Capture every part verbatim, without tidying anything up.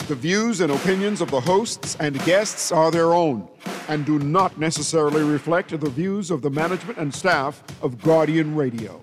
The views and opinions of the hosts and guests are their own and do not necessarily reflect the views of the management and staff of Guardian Radio.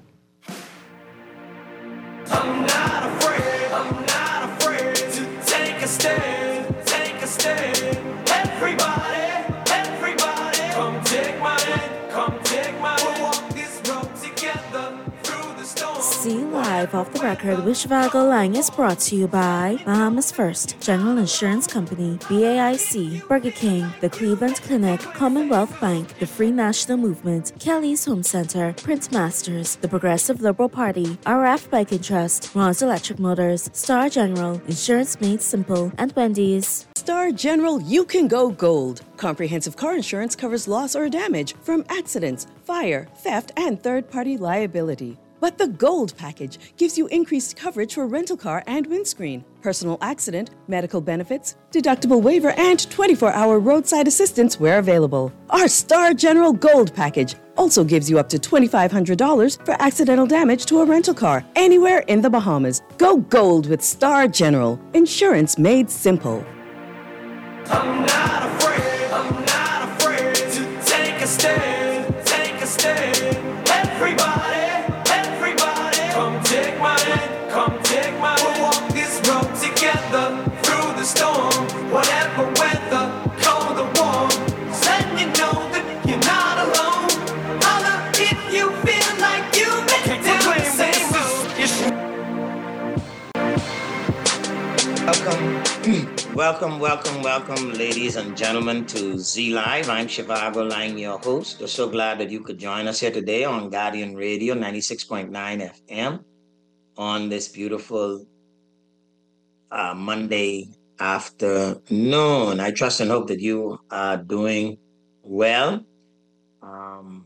I'm not afraid, I'm not afraid to take a stand, take a stand. Everybody, everybody, come take my hand, come take my hand. We'll walk this road together through the storm. See Live Off the Record with Shivago Lang is brought to you by Bahamas First General Insurance Company, B A I C, Burger King, the Cleveland Clinic, Commonwealth Bank, the Free National Movement, Kelly's Home Center, Print Masters, the Progressive Liberal Party, R F Banking Trust, Ron's Electric Motors, Star General, Insurance Made Simple, and Wendy's. Star General, you can go gold. Comprehensive car insurance covers loss or damage from accidents, fire, theft, and third-party liability. But the Gold package gives you increased coverage for rental car and windscreen, personal accident, medical benefits, deductible waiver, and twenty-four hour roadside assistance where available. Our Star General Gold package also gives you up to two thousand five hundred dollars for accidental damage to a rental car anywhere in the Bahamas. Go gold with Star General. Insurance made simple. I'm not afraid, I'm not afraid to take a stand, take a stand. Everybody, everybody, come take my hand, come take my hand. We'll walk this road together through the storm, whatever weather, cold or warm. Just letting you know that you're not alone. Holla if you feel like you make it down the same road. Welcome. Welcome, welcome, welcome, ladies and gentlemen, to Z Live. I'm Shivago Lang, your host. We're so glad that you could join us here today on Guardian Radio ninety-six point nine F M on this beautiful uh, Monday afternoon. I trust and hope that you are doing well. Um,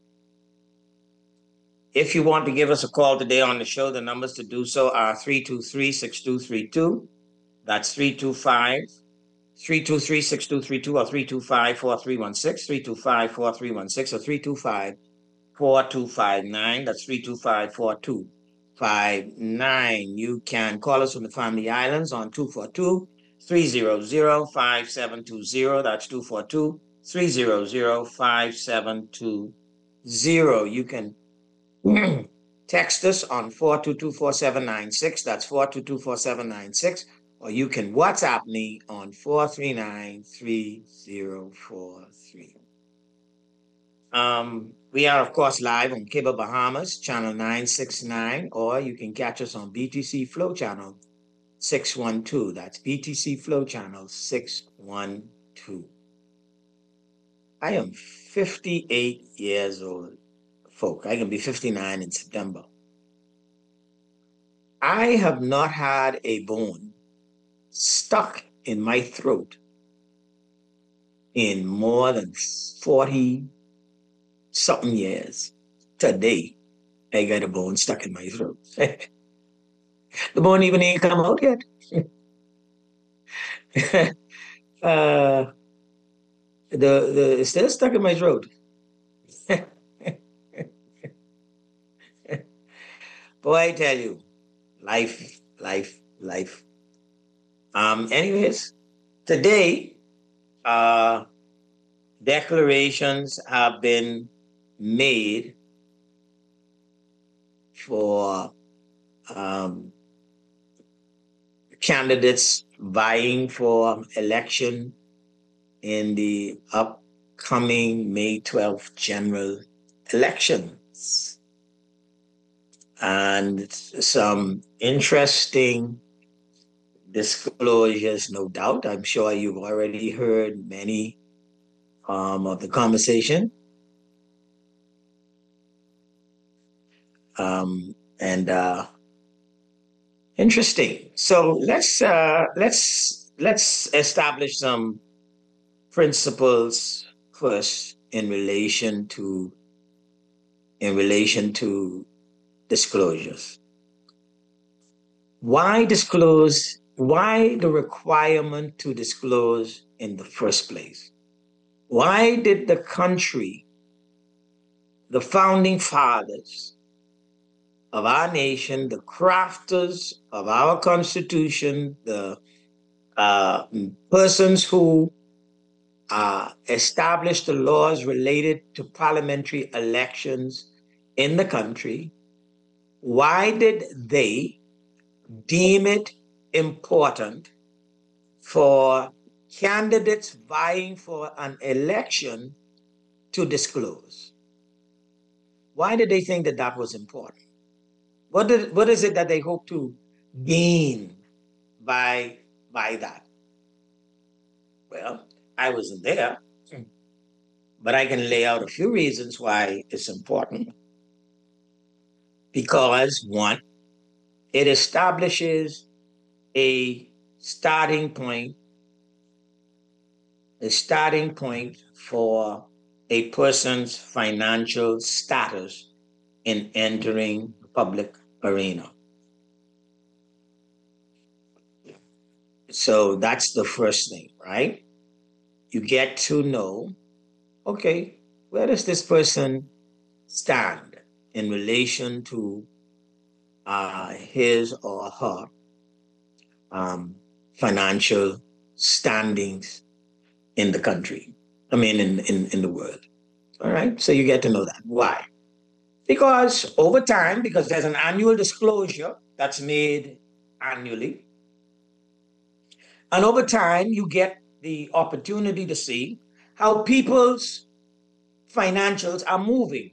if you want to give us a call today on the show, the numbers to do so are three two three, six two three two. That's three two five, three two three, six two three two or three two five, four three one six, three two five, four three one six or three two five, four two five nine. That's three two five, four two five nine. You can call us from the Family Islands on two four two, three zero zero, five seven two zero. That's two four two, three zero zero, five seven two zero. You can text us on four two two, four seven nine six. That's four two two, four seven nine six. Or you can WhatsApp me on four three nine, three zero four three. Um, we are, of course, live on Cable Bahamas, channel nine sixty-nine, or you can catch us on B T C Flow channel six one two. That's B T C Flow channel six one two. I am fifty-eight years old, folk. I can be fifty-nine in September. I have not had a bone stuck in my throat in more than forty something years. Today, I got a bone stuck in my throat. The bone even ain't come out yet. uh, the, the, it's still stuck in my throat. Boy, I tell you, life, life, life. Um, anyways, today, uh, declarations have been made for um, candidates vying for election in the upcoming May twelfth general elections. And some interesting disclosures, no doubt. I'm sure you've already heard many um, of the conversation. Um, and uh, interesting. So let's uh, let's let's establish some principles first in relation to in relation to disclosures. Why disclose? Why the requirement to disclose in the first place? Why did the country, the founding fathers of our nation, the crafters of our Constitution, the uh, persons who uh, established the laws related to parliamentary elections in the country, why did they deem it important for candidates vying for an election to disclose? Why did they think that that was important? What did, what is it that they hope to gain by, by that? Well, I wasn't there, but I can lay out a few reasons why it's important. Because one, it establishes a starting point, a starting point for a person's financial status in entering the public arena. So that's the first thing, right? You get to know, okay, where does this person stand in relation to uh, his or her um, financial standings in the country, I mean, in, in, in the world. All right, so you get to know that. Why? Because over time, because there's an annual disclosure that's made annually, and over time, you get the opportunity to see how people's financials are moving,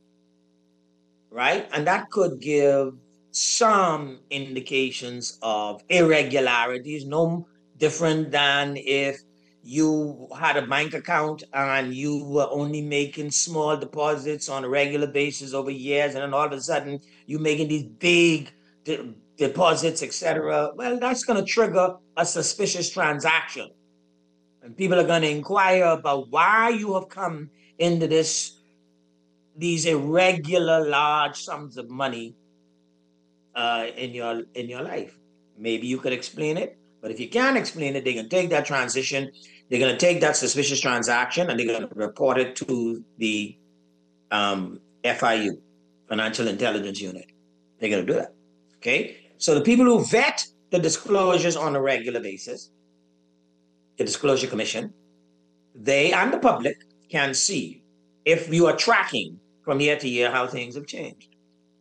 right? And that could give some indications of irregularities, no different than if you had a bank account and you were only making small deposits on a regular basis over years, and then all of a sudden you're making these big de- deposits, et cetera. Well, that's going to trigger a suspicious transaction. And people are going to inquire about why you have come into this, these irregular large sums of money uh, in your in your life. Maybe you could explain it, but if you can't explain it, they can take that transition, they're going to take that suspicious transaction, and they're going to report it to the um, F I U, Financial Intelligence Unit. They're going to do that. Okay, so the people who vet the disclosures on a regular basis, the Disclosure Commission, they and the public can see if you are tracking from year to year how things have changed.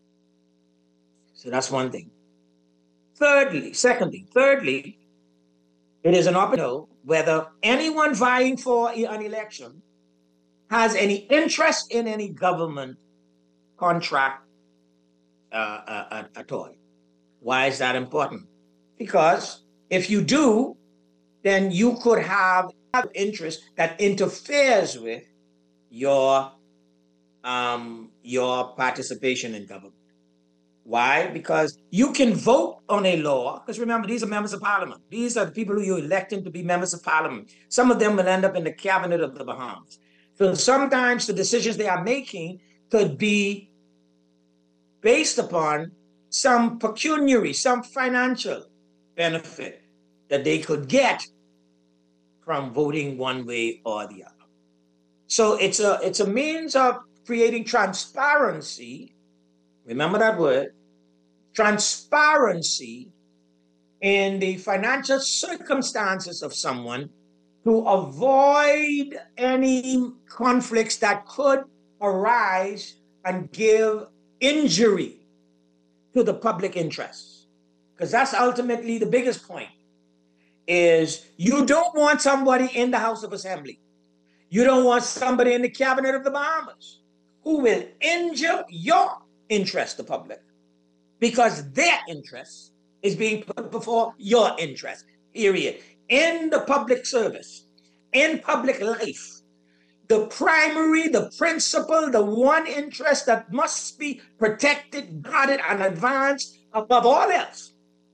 So that's one thing. Thirdly, secondly, thirdly, it is an opportunity to know whether anyone vying for an election has any interest in any government contract uh, uh, at all. Why is that important? Because if you do, then you could have interest that interferes with your um, your participation in government. Why? Because you can vote on a law, because remember, these are members of parliament. These are the people who you're electing to be members of parliament. Some of them will end up in the cabinet of the Bahamas. So sometimes the decisions they are making could be based upon some pecuniary, some financial benefit that they could get from voting one way or the other. So it's a, it's a means of creating transparency. Remember that word, transparency in the financial circumstances of someone to avoid any conflicts that could arise and give injury to the public interest. Because that's ultimately the biggest point, is you don't want somebody in the House of Assembly. You don't want somebody in the cabinet of the Bahamas who will injure your interest, the public, because their interest is being put before your interest, period. In the public service, in public life, the primary, the principal, the one interest that must be protected, guarded, and advanced above all else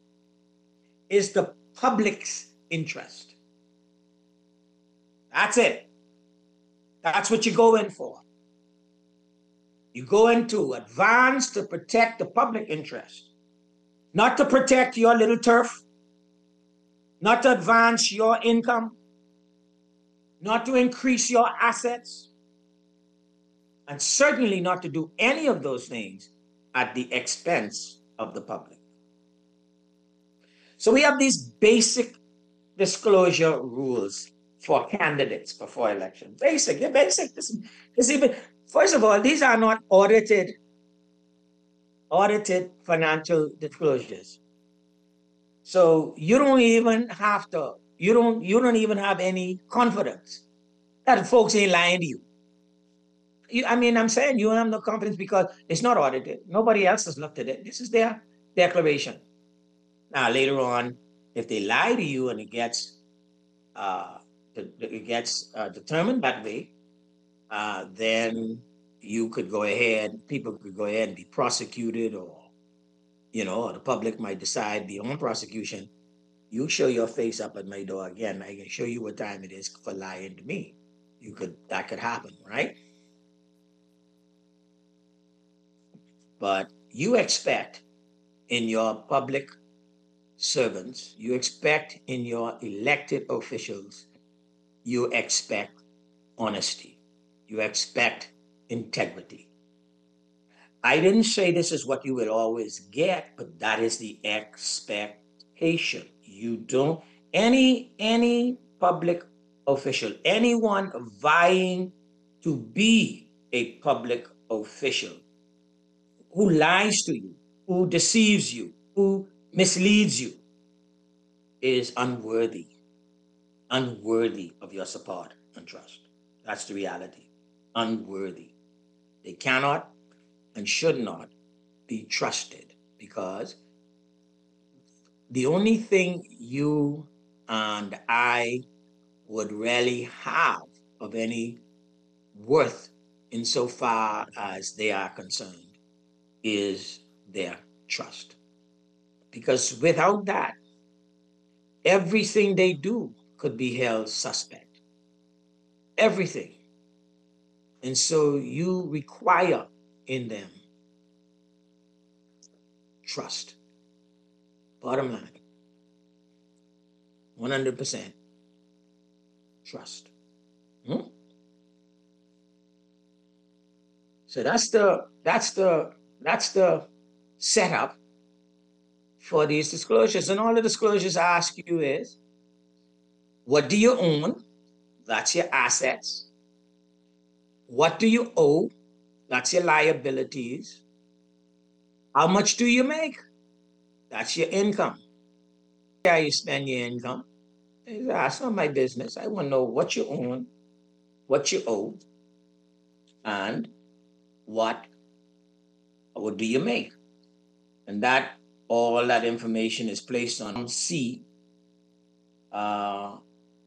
is the public's interest. That's it. That's what you go in for. You go in to advance to protect the public interest, not to protect your little turf, not to advance your income, not to increase your assets, and certainly not to do any of those things at the expense of the public. So we have these basic disclosure rules for candidates before election. Basic, yeah, basic. This, this even, first of all, these are not audited, audited financial disclosures. So you don't even have to, you don't, you don't even have any confidence that folks ain't lying to you. You, I mean, I'm saying you have no confidence because it's not audited. Nobody else has looked at it. This is their declaration. Now, later on, if they lie to you and it gets uh, it gets uh, determined that way, uh, then you could go ahead, people could go ahead and be prosecuted, or, you know, or the public might decide beyond prosecution, you show your face up at my door again, I can show you what time it is for lying to me. You could, that could happen, right? But you expect in your public servants, you expect in your elected officials, you expect honesty, you expect integrity. I didn't say this is what you would always get, but that is the expectation. You don't, any, any public official, anyone vying to be a public official who lies to you, who deceives you, who misleads you, is unworthy, unworthy of your support and trust. That's the reality. Unworthy. They cannot and should not be trusted, because the only thing you and I would really have of any worth insofar as they are concerned is their trust. Because without that, everything they do could be held suspect. Everything. And so you require in them trust. Bottom line, one hundred percent trust. Hmm? So that's the that's the that's the setup for these disclosures. And all the disclosures I ask you is, what do you own? That's your assets. What do you owe? That's your liabilities. How much do you make? That's your income. How you spend your income? That's not my business. I want to know what you own, what you owe, and what, what do you make? And that, all that information is placed on C, uh,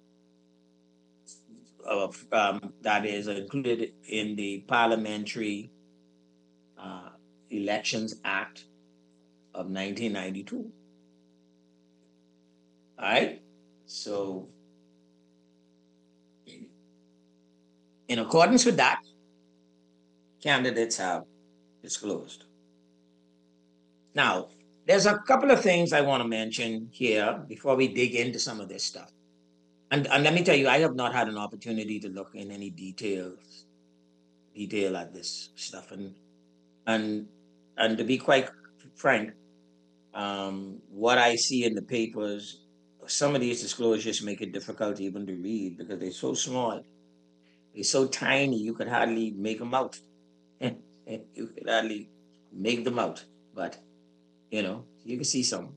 of, um, that is included in the Parliamentary uh, Elections Act of nineteen ninety-two. All right, so in accordance with that, candidates have disclosed. Now, there's a couple of things I want to mention here before we dig into some of this stuff. And, and let me tell you, I have not had an opportunity to look in any details, detail at this stuff. And and and to be quite frank, um, what I see in the papers, some of these disclosures make it difficult even to read because they're so small. They're so tiny, you could hardly make them out. You could hardly make them out. But, you know, you can see some.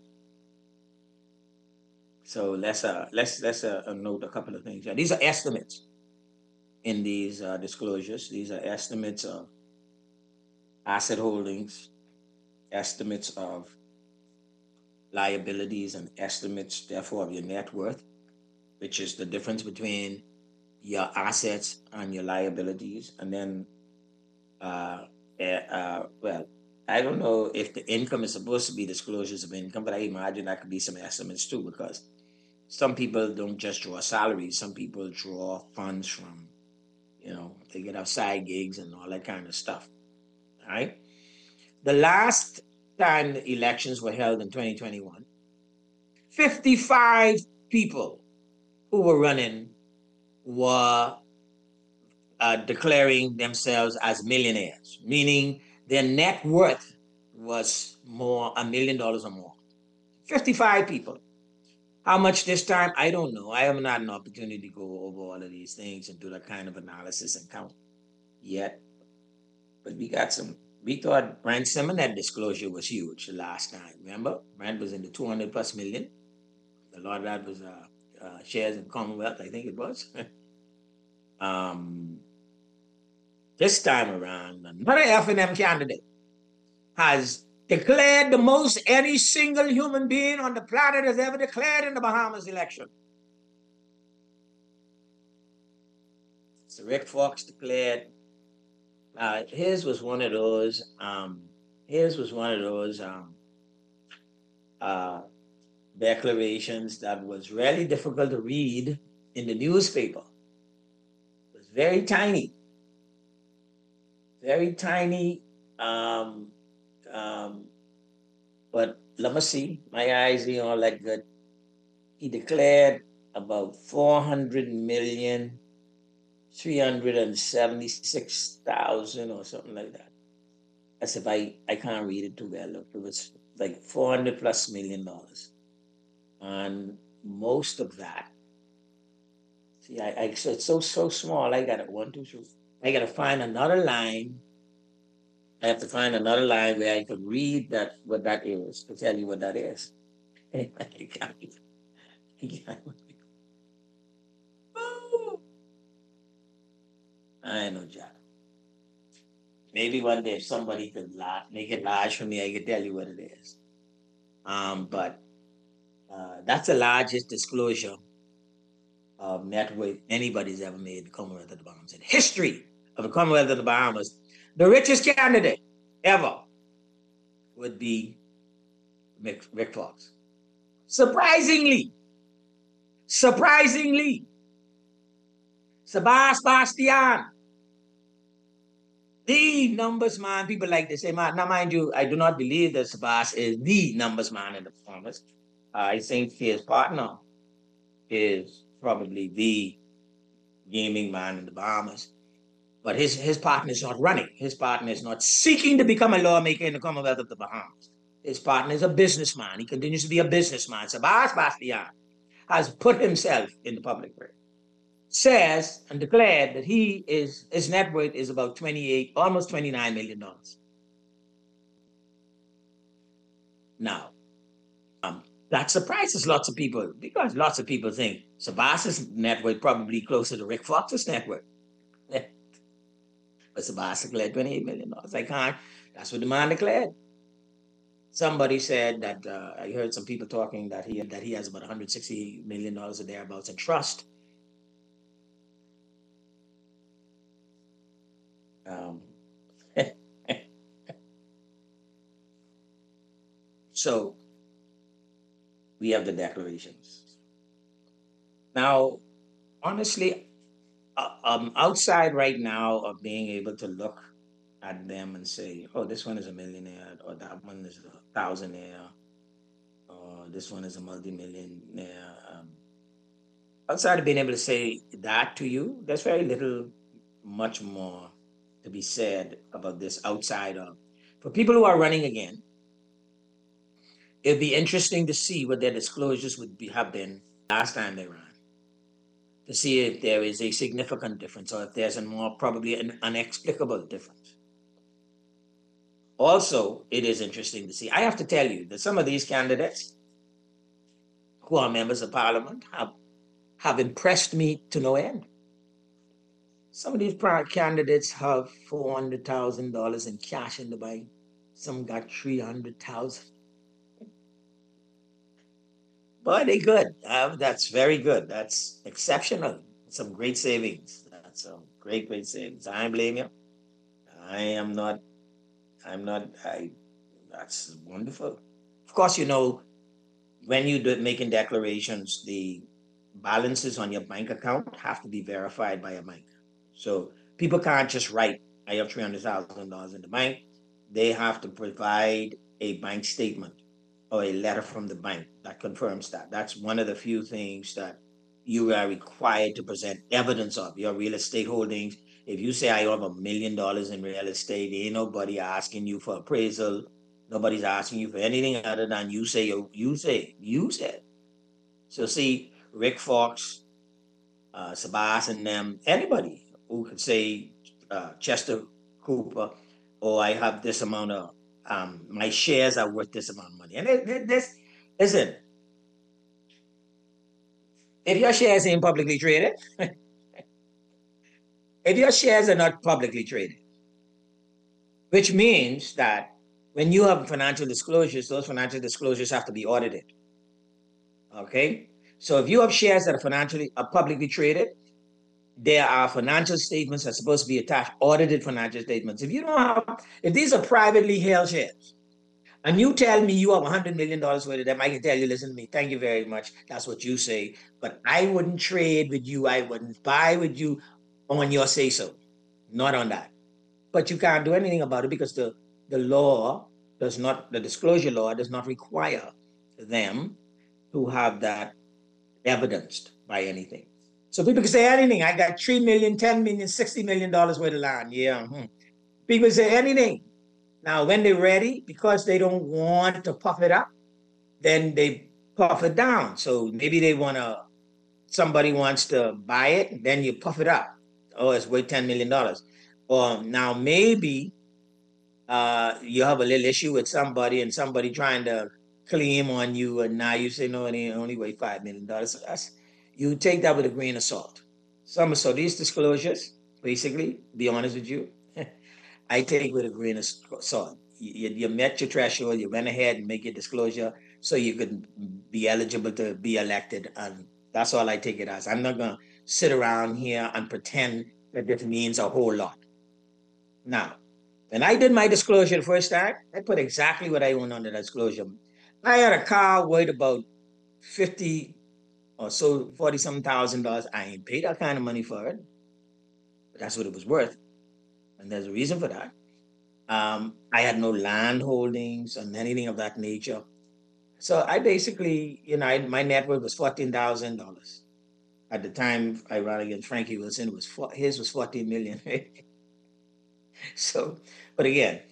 So let's uh let's let's uh, note a couple of things. Yeah, these are estimates in these uh, disclosures. These are estimates of asset holdings, estimates of liabilities, and estimates, therefore, of your net worth, which is the difference between your assets and your liabilities. And then, uh, uh, well, I don't know if the income is supposed to be disclosures of income, but I imagine that could be some estimates too, because some people don't just draw salaries. Some people draw funds from, you know, they get outside gigs and all that kind of stuff. All right. The last time the elections were held in twenty twenty-one, fifty-five people who were running were uh, declaring themselves as millionaires, meaning their net worth was more, a million dollars or more. fifty-five people. How much this time? I don't know. I haven't had an opportunity to go over all of these things and do that kind of analysis and count yet. But we got some, we thought Brent Simmons, that disclosure was huge the last time. Remember? Brent was in the two hundred plus million. A lot of that was uh, uh, shares in Commonwealth, I think it was. um, this time around, another F and M candidate has declared the most any single human being on the planet has ever declared in the Bahamas election. So Rick Fox declared. Uh, his was one of those. Um, his was one of those um, uh, declarations that was really difficult to read in the newspaper. It was very tiny, very tiny. Um, um, but let me see. My eyes ain't all that good. He declared about four hundred million. three hundred seventy-six thousand or something like that. As if I, I can't read it too well. Look, it was like four hundred plus million dollars. And most of that, see, I, I so it's so, so small. I got it one, two, three. I got to find another line. I have to find another line where I could read that, what that is, to tell you what that is. I can't, I can't. I know, Jack. Maybe one day if somebody could la- make it large for me, I could tell you what it is. Um, but uh, that's the largest disclosure of net worth anybody's ever made in the Commonwealth of the Bahamas. In the history of the Commonwealth of the Bahamas, the richest candidate ever would be Rick, Rick Fox. Surprisingly, surprisingly, Sabas Bastian, the numbers man, people like to say, man, now mind you, I do not believe that Sabas is the numbers man in the Bahamas. Uh, I think his partner is probably the gaming man in the Bahamas. But his, his partner is not running. His partner is not seeking to become a lawmaker in the Commonwealth of the Bahamas. His partner is a businessman. He continues to be a businessman. Sabas Bastian has put himself in the public record. Says and declared that he is his net worth is about twenty-eight, almost twenty-nine million dollars. Now, um, that surprises lots of people because lots of people think Sabas's net worth probably closer to Rick Fox's net worth. But Sabas declared twenty-eight million dollars. I can't. That's what the man declared. Somebody said that uh, I heard some people talking that he that he has about one hundred sixty million dollars or thereabouts in trust. Um, so we have the declarations. Now, honestly, uh, um, outside right now of being able to look at them and say, oh, this one is a millionaire, or that one is a thousandaire, or this one is a multimillionaire. Um, outside of being able to say that to you, there's very little, much more to be said about this outside of. For people who are running again, it'd be interesting to see what their disclosures would be, have been last time they ran, to see if there is a significant difference or if there's a more probably an inexplicable difference. Also, it is interesting to see. I have to tell you that some of these candidates who are members of parliament have, have impressed me to no end. Some of these candidates have four hundred thousand dollars in cash in the bank. Some got three hundred thousand dollars. But they good. Uh, that's very good. That's exceptional. Some great savings. That's some great, great savings. I don't blame you. I am not, I'm not, I, that's wonderful. Of course, you know, when you do making declarations, the balances on your bank account have to be verified by a bank. So people can't just write, I have three hundred thousand dollars in the bank. They have to provide a bank statement or a letter from the bank that confirms that. That's one of the few things that you are required to present evidence of your real estate holdings. If you say I have a million dollars in real estate, ain't nobody asking you for appraisal. Nobody's asking you for anything other than you say, you say, you said. So see, Rick Fox, uh, Sabas and them, anybody who could say uh, Chester Cooper, or I have this amount of, um, my shares are worth this amount of money. And it, it, this, listen, if your shares ain't publicly traded, if your shares are not publicly traded, which means that when you have financial disclosures, those financial disclosures have to be audited. Okay? So if you have shares that are financially are publicly traded, there are financial statements that are supposed to be attached, audited financial statements. If you don't have, if these are privately held shares, and you tell me you have one hundred million dollars worth of them, I can tell you, listen to me, thank you very much. That's what you say. But I wouldn't trade with you. I wouldn't buy with you on your say-so. Not on that. But you can't do anything about it because the, the law does not, the disclosure law does not require them to have that evidenced by anything. So people can say anything. I got three million, ten million, sixty million dollars worth of land. Yeah. Mm-hmm. People say anything. Now, when they're ready, because they don't want to puff it up, then they puff it down. So maybe they want to, somebody wants to buy it, then you puff it up. Oh, it's worth ten million dollars. Or now maybe uh, you have a little issue with somebody and somebody trying to claim on you, and now you say, no, it ain't only worth five million dollars. So that's, you take that with a grain of salt. Some, so these disclosures, basically, be honest with you, I take with a grain of salt. You, you met your threshold, you went ahead and make your disclosure so you could be eligible to be elected. And that's all I take it as. I'm not going to sit around here and pretend that this means a whole lot. Now, when I did my disclosure the first time, I put exactly what I owned on the disclosure. I had a car worth about fifty or so, forty some thousand dollars. I ain't paid that kind of money for it, but that's what it was worth. And there's a reason for that. Um, I had no land holdings and anything of that nature. So I basically, you know, I, my net worth was fourteen thousand dollars. At the time I ran against Frankie Wilson, it was four, his was fourteen million. So, but again,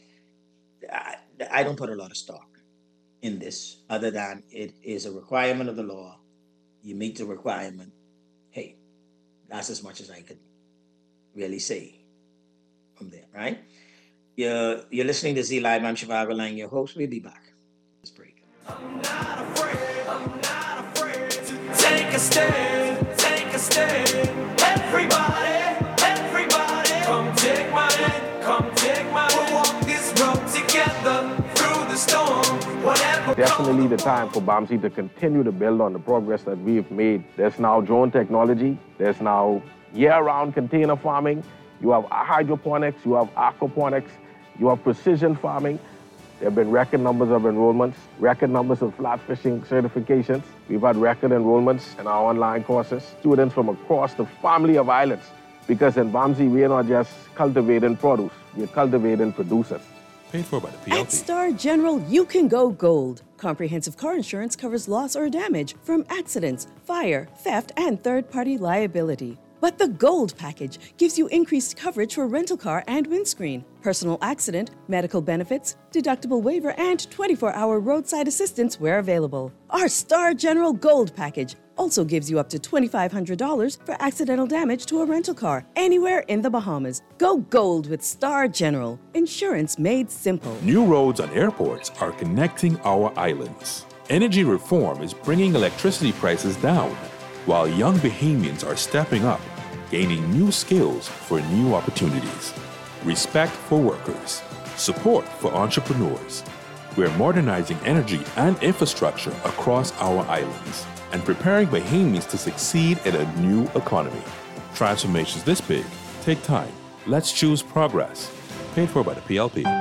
I, I don't put a lot of stock in this other than it is a requirement of the law. You meet the requirement. Hey, that's as much as I could really say from there, right? You're, you're listening to Z Live. I'm Shivago Lang, your host. We'll be back. Let's break. I'm not afraid, I'm not afraid to take a stand, take a stand. Everybody, everybody, come take my hand, come take my hand. We'll walk this road together through the storm, whatever. Definitely the time for BAMSI to continue to build on the progress that we've made. There's now drone technology. There's now year-round container farming. You have hydroponics, you have aquaponics, you have precision farming. There have been record numbers of enrollments, record numbers of flat fishing certifications. We've had record enrollments in our online courses. Students from across the family of islands. Because in BAMSI, we are not just cultivating produce, we're cultivating producers. Paid for by the P L P. At Star General, you can go gold. Comprehensive car insurance covers loss or damage from accidents, fire, theft, and third-party liability. But the Gold package gives you increased coverage for rental car and windscreen, personal accident, medical benefits, deductible waiver, and twenty-four hour roadside assistance where available. Our Star General Gold package also gives you up to twenty-five hundred dollars for accidental damage to a rental car anywhere in the Bahamas. Go gold with Star General. Insurance made simple. New roads and airports are connecting our islands. Energy reform is bringing electricity prices down, while young Bahamians are stepping up, gaining new skills for new opportunities. Respect for workers. Support for entrepreneurs. We're modernizing energy and infrastructure across our islands and preparing Bahamians to succeed in a new economy. Transformations this big take time. Let's choose progress. Paid for by the P L P.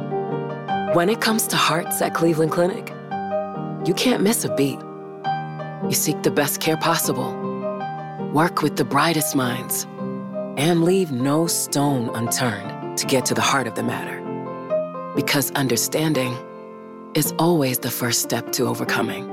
When it comes to hearts at Cleveland Clinic, you can't miss a beat. You seek the best care possible, work with the brightest minds, and leave no stone unturned to get to the heart of the matter. Because understanding is always the first step to overcoming.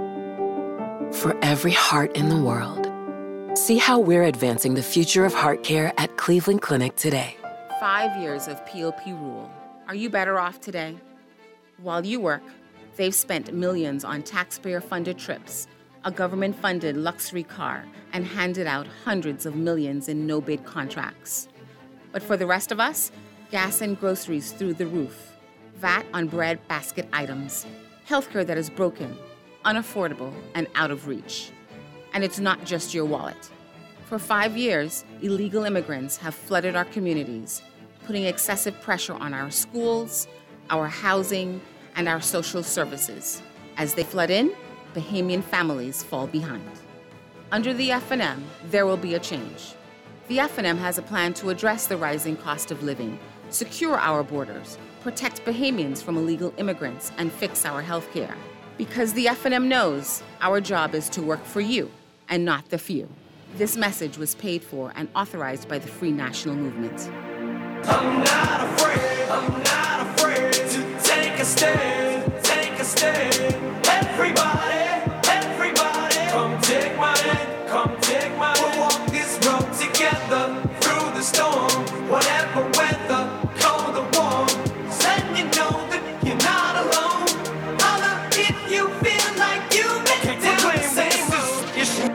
For every heart in the world, see how we're advancing the future of heart care at Cleveland Clinic today. Five years of P O P rule. Are you better off today? While you work, they've spent millions on taxpayer-funded trips, a government-funded luxury car, and handed out hundreds of millions in no-bid contracts. But for the rest of us, gas and groceries through the roof, V A T on bread basket items, healthcare that is broken, unaffordable, and out of reach. And it's not just your wallet. For five years, illegal immigrants have flooded our communities, putting excessive pressure on our schools, our housing, and our social services. As they flood in, Bahamian families fall behind. Under the F N M, there will be a change. The F N M has a plan to address the rising cost of living, secure our borders, protect Bahamians from illegal immigrants, and fix our health care. Because the F N M knows our job is to work for you and not the few. This message was paid for and authorized by the Free National Movement. I'm not afraid, I'm not afraid to take a stand, take a stand. Everybody, everybody, come take my hand, come take my hand. We'll walk this road together through the storm, whatever weather, cold or warm. Let you know that you're not alone. Holla if you feel like you've been down the same road.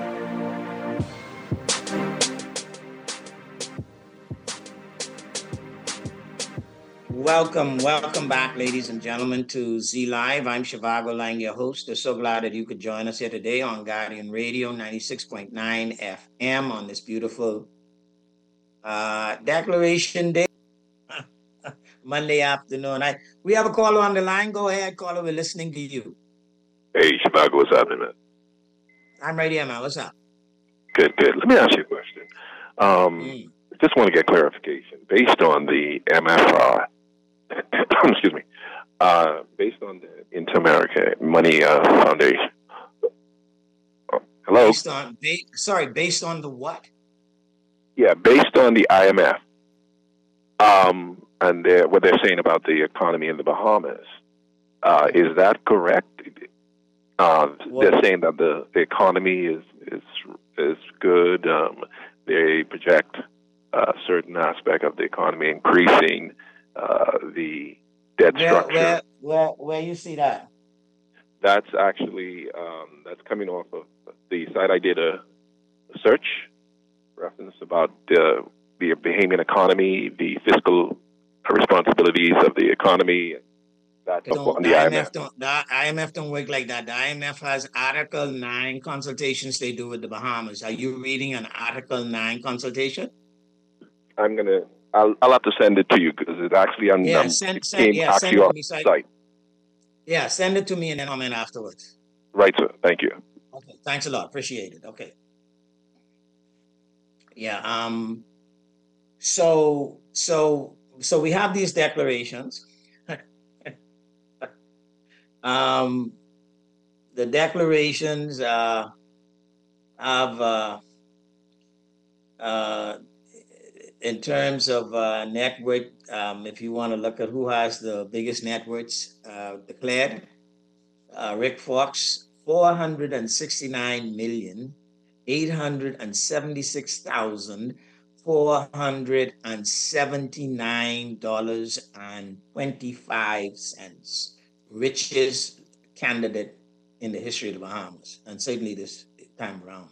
Welcome, welcome back, ladies and gentlemen, to Z Live. I'm Shivago Lang, your host. I'm so glad that you could join us here today on Guardian Radio ninety-six point nine F M on this beautiful uh, Declaration Day, Monday afternoon. I, we have a caller on the line. Go ahead, caller. We're listening to you. Hey, Shivago, what's happening, man? I'm right here, man. What's up? Good, good. Let me ask you a question. Um, Mm. Just want to get clarification. Based on the M F R, excuse me, uh, based on the Inter-America Money uh, Foundation. Oh, hello? Based on, ba- sorry, based on the what? Yeah, based on the I M F, um, and they're, what they're saying about the economy in the Bahamas, uh, is that correct? Uh, they're saying that the, the economy is is is good. Um, they project a certain aspect of the economy increasing. Uh, the debt Where, structure. where, where, where you see that? That's actually um, that's coming off of the site. I did a search reference about uh, the Bahamian economy, the fiscal responsibilities of the economy. That's up on the, the I I M M F. F don't, the I M F don't work like that. The I M F has Article nine consultations they do with the Bahamas. Are you reading an Article nine consultation? I'm gonna. I'll, I'll have to send it to you because it's actually on. Yeah, um, send, it send, came yeah, send actually it to off me. the So I- site. Yeah, send it to me and then comment afterwards. Right, sir. Thank you. Okay, thanks a lot. Appreciate it. Okay. Yeah. Um. So so so we have these declarations. um, the declarations uh, have uh, uh, in terms of uh, net worth. Um, if you want to look at who has the biggest net worths uh, declared, uh, Rick Fox, four hundred sixty-nine million eight hundred seventy-six thousand four hundred seventy-nine dollars and twenty-five cents, richest candidate in the history of the Bahamas, and certainly this time around.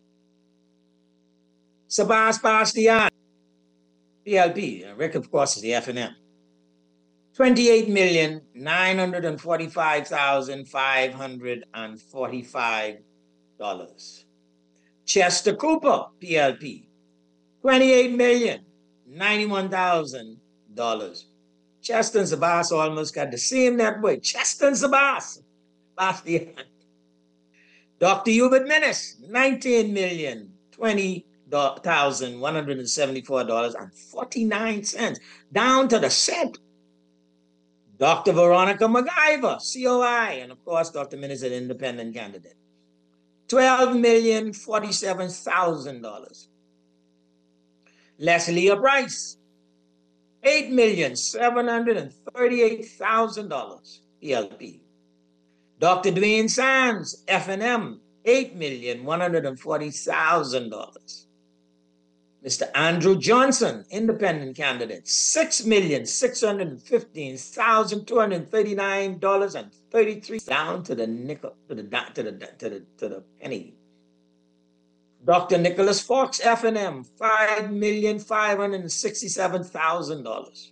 Sabas Bastian, P L P, Rick, of course, is the F N M. twenty-eight million nine hundred forty-five thousand five hundred forty-five dollars. Chester Cooper, P L P, twenty-eight million ninety-one thousand dollars. Chester and Sabas almost got the same net worth. Chester and Sabas, Bastian. Doctor Hubert Menace, nineteen million twenty thousand one hundred seventy-four dollars and forty-nine cents, down to the cent. Doctor Veronica MacGyver, C O I, and of course, Doctor Min is an independent candidate. twelve million forty-seven thousand dollars. Leslie Bryce, eight million seven hundred thirty-eight thousand dollars, P L P. Doctor Dwayne Sands, F N M, eight million one hundred forty thousand dollars. Mister Andrew Johnson, independent candidate, six million six hundred fifteen thousand two hundred thirty-nine dollars and thirty-three cents down to the nickel, to the to the to the to the penny. Doctor Nicholas Fox, F and M, five million five hundred sixty-seven thousand dollars.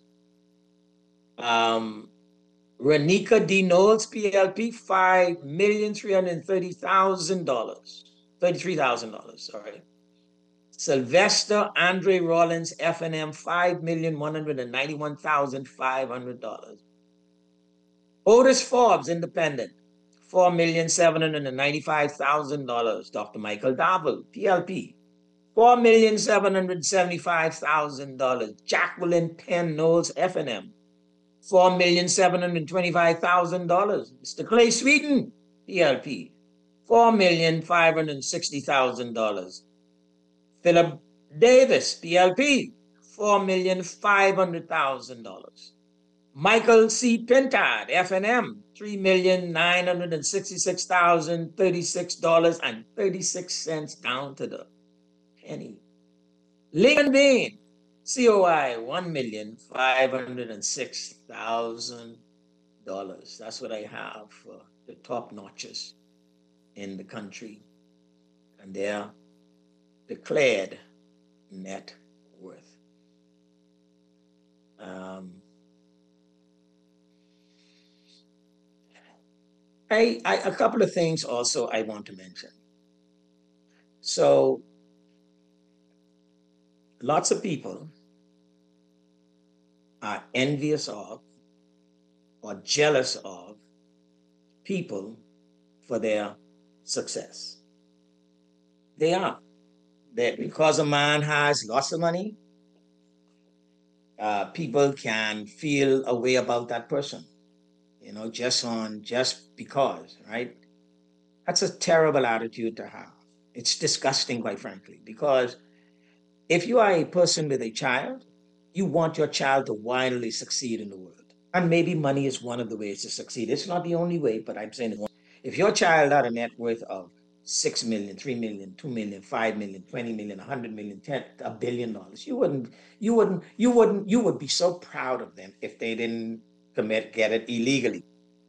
Um, Renika D. Knowles, P L P, five million three hundred thirty thousand dollars. thirty-three thousand dollars, sorry. Sylvester Andre Rollins, F and M, five million one hundred ninety-one thousand five hundred dollars. Otis Forbes, independent, four million seven hundred ninety-five thousand dollars. Doctor Michael Darville, P L P, four million seven hundred seventy-five thousand dollars. Jacqueline Penn Knowles, F and M, four million seven hundred twenty-five thousand dollars. Mister Clay Sweeten, P L P, four million five hundred sixty thousand dollars. Philip Davis, P L P, four million five hundred thousand dollars. Michael C. Pintard, F and M, three million nine hundred sixty-six thousand thirty-six dollars and thirty-six cents down to the penny. Lincoln Bain, C O I, one million five hundred six thousand dollars. That's what I have for the top notches in the country. And their declared net worth. Um, I, I, a couple of things also I want to mention. So, lots of people are envious of or jealous of people for their success. They are. That because a man has lots of money, uh, people can feel a way about that person, you know, just on, just because, right? That's a terrible attitude to have. It's disgusting, quite frankly, because if you are a person with a child, you want your child to wildly succeed in the world. And maybe money is one of the ways to succeed. It's not the only way, but I'm saying it's one. If your child had a net worth of six million, three million, two million, five million, twenty million, a hundred million, ten, a billion dollars, you wouldn't, you wouldn't, you wouldn't, you would be so proud of them if they didn't commit, get it illegally.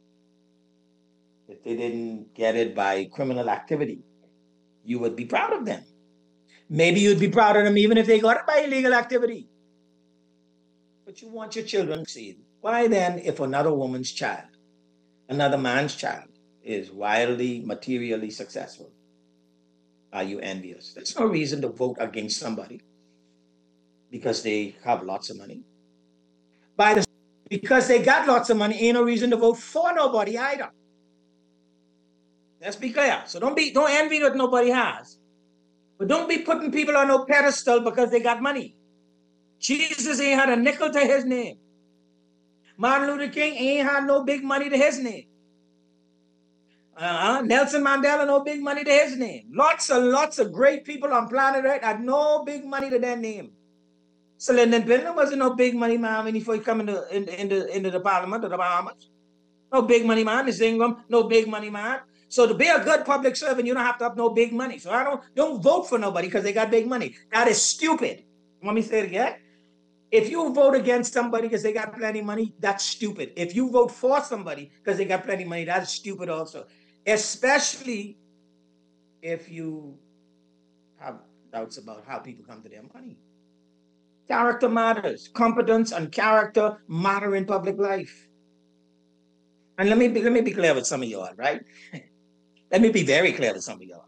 If they didn't get it by criminal activity, you would be proud of them. Maybe you'd be proud of them even if they got it by illegal activity. But you want your children to succeed. Why then, if another woman's child, another man's child, is wildly materially successful, are you envious? There's no reason to vote against somebody because they have lots of money. By the because they got lots of money, ain't no reason to vote for nobody either. Let's be clear. So don't be don't envy what nobody has. But don't be putting people on no pedestal because they got money. Jesus ain't had a nickel to his name. Martin Luther King ain't had no big money to his name. Uh-huh. Nelson Mandela, no big money to his name. Lots and lots of great people on planet Earth had no big money to their name. So Lyndon Johnson wasn't no big money man when he first come into, into, into, into the parliament of the Bahamas. No big money man. This Ingram, no big money man. So to be a good public servant, you don't have to have no big money. So I don't don't vote for nobody because they got big money. That is stupid. Let me say it again. If you vote against somebody because they got plenty of money, that's stupid. If you vote for somebody because they got plenty of money, that's stupid also. Especially if you have doubts about how people come to their money. Character matters. Competence and character matter in public life. And let me be, let me be clear with some of y'all, right? Let me be very clear with some of y'all.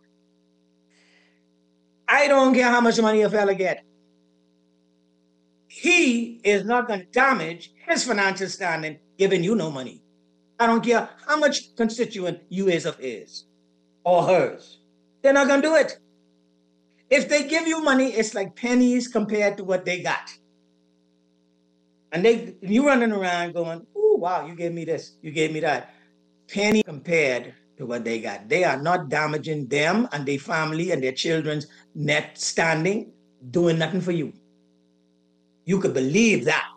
I don't care how much money a fella get. He is not going to damage his financial standing giving you no money. I don't care how much constituent you is of his or hers. They're not going to do it. If they give you money, it's like pennies compared to what they got. And they, you running around going, oh, wow, you gave me this, you gave me that. Penny compared to what they got. They are not damaging them and their family and their children's net standing, doing nothing for you. You could believe that.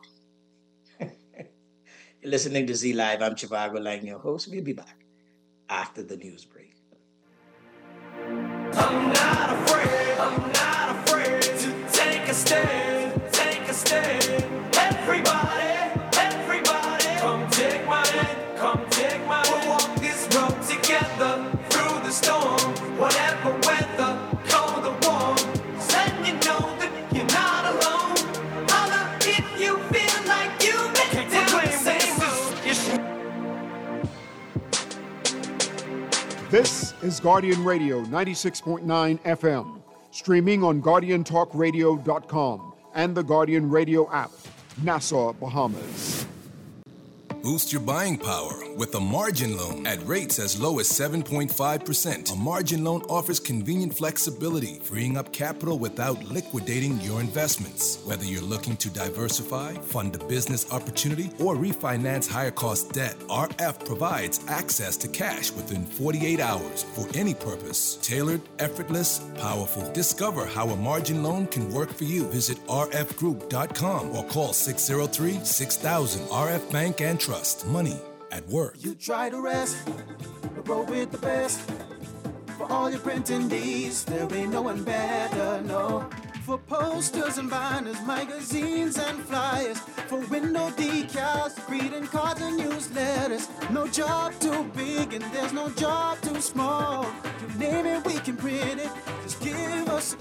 You're listening to Z Live. I'm Chivago Lang, your host. We'll be back after the news break. I'm not afraid, I'm not afraid to take a stand, take a stand. Everybody, everybody, come take my hand, come take my hand. We'll walk this road together through the storm, whatever weather, cold or warm. Letting you know that you're not alone. Holla if you feel like you've been down the same road. This is Guardian Radio ninety-six point nine F M, streaming on guardian talk radio dot com and the Guardian Radio app, Nassau, Bahamas. Boost your buying power with a margin loan at rates as low as seven point five percent. A margin loan offers convenient flexibility, freeing up capital without liquidating your investments. Whether you're looking to diversify, fund a business opportunity, or refinance higher cost debt, R F provides access to cash within forty-eight hours for any purpose. Tailored, effortless, powerful. Discover how a margin loan can work for you. Visit r f group dot com or call six oh three, six thousand. R F Bank and Trust. Money at work. You try to rest, but roll with the best. For all your printing needs, there ain't no one better, no. For posters and banners, magazines and flyers. For window decals, greeting cards and newsletters. No job too big and there's no job too small. You name it, we can print it. Just give us a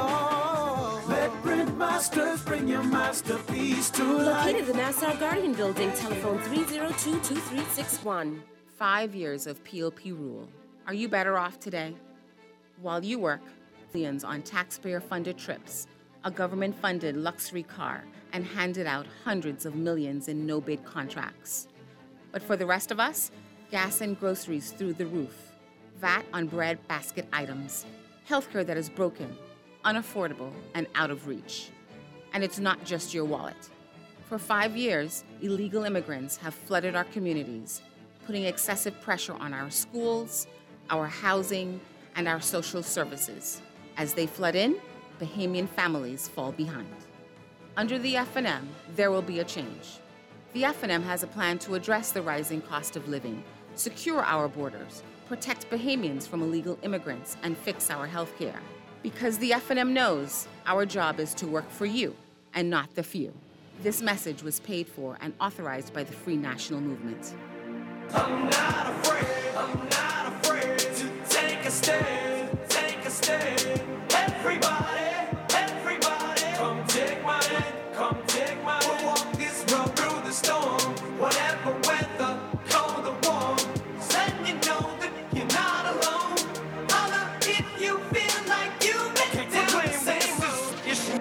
call. Let Print Masters bring your masterpiece to life. Located in the Nassau Guardian Building, telephone three oh two, two three six one. Five years of P O P rule. Are you better off today? While you work, millions on taxpayer-funded trips, a government-funded luxury car, and handed out hundreds of millions in no-bid contracts. But for the rest of us, gas and groceries through the roof, V A T on bread basket items, healthcare that is broken, unaffordable, and out of reach. And it's not just your wallet. For five years, illegal immigrants have flooded our communities, putting excessive pressure on our schools, our housing, and our social services. As they flood in, Bahamian families fall behind. Under the F N M, there will be a change. The F N M has a plan to address the rising cost of living, secure our borders, protect Bahamians from illegal immigrants, and fix our health care. Because the F N M knows our job is to work for you and not the few. This message was paid for and authorized by the Free National Movement. I'm not afraid, I'm not afraid to take a stand, take a stand. Everybody, everybody, come take my hand, come take my hand. We'll walk this road through the storm, whatever weather, cold or warm. Letting you know that you're not alone. Holla if you feel like you've been down the same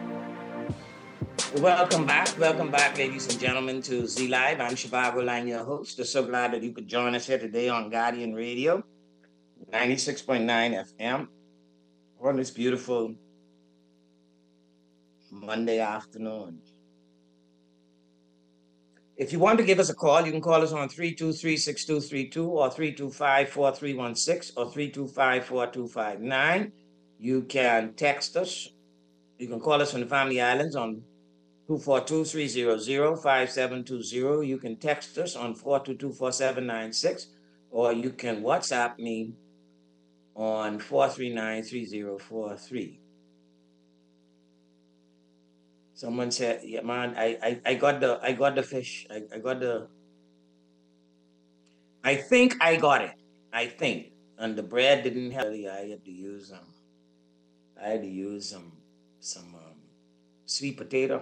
road. Welcome back, welcome back, ladies and gentlemen, to Z Live. I'm Shivago Lang, your host. We're so glad that you could join us here today on Guardian Radio, ninety-six point nine F M, on this beautiful Monday afternoon. If you want to give us a call, you can call us on three two three, six two three two or three two five, four three one six or three two five, four two five nine. You can text us. You can call us from the Family Islands on two four two, three zero zero, five seven two zero. You can text us on four two two, four seven nine six, or you can WhatsApp me on four three nine, three zero four three. Someone said, yeah, man, I, I, I got the I got the fish. I, I got the I think I got it. I think. And the bread didn't have it. I had to use um I had to use some some um, sweet potato.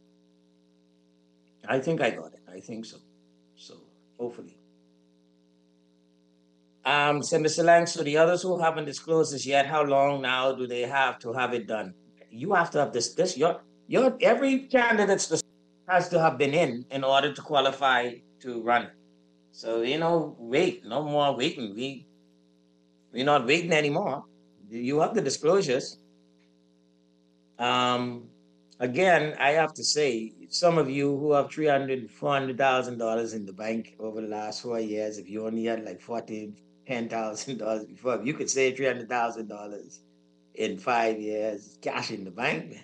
I think I got it. I think so. So hopefully. Um, so Mister Lang, so the others who haven't disclosed this yet, how long now do they have to have it done? You have to have this. This your your every candidate has to have been in in order to qualify to run. So you know, wait, no more waiting. We we're not waiting anymore. You have the disclosures. Um. Again, I have to say, some of you who have three hundred, four hundred thousand dollars in the bank over the last four years, if you only had like fourteen, ten thousand dollars before, if you could save three hundred thousand dollars in five years, cash in the bank.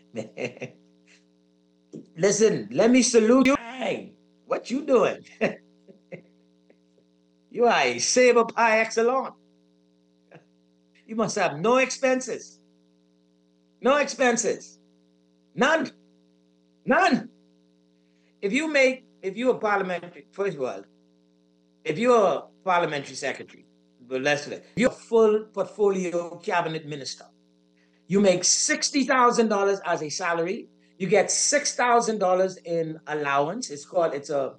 Listen, let me salute you. Hey, what you doing? You are a saver par excellence. You must have no expenses. No expenses. None. None. If you make, if you're a parliamentary, first of all, if you're a parliamentary secretary, but let's say you're a full portfolio cabinet minister, you make sixty thousand dollars as a salary, you get six thousand dollars in allowance. It's called, it's a,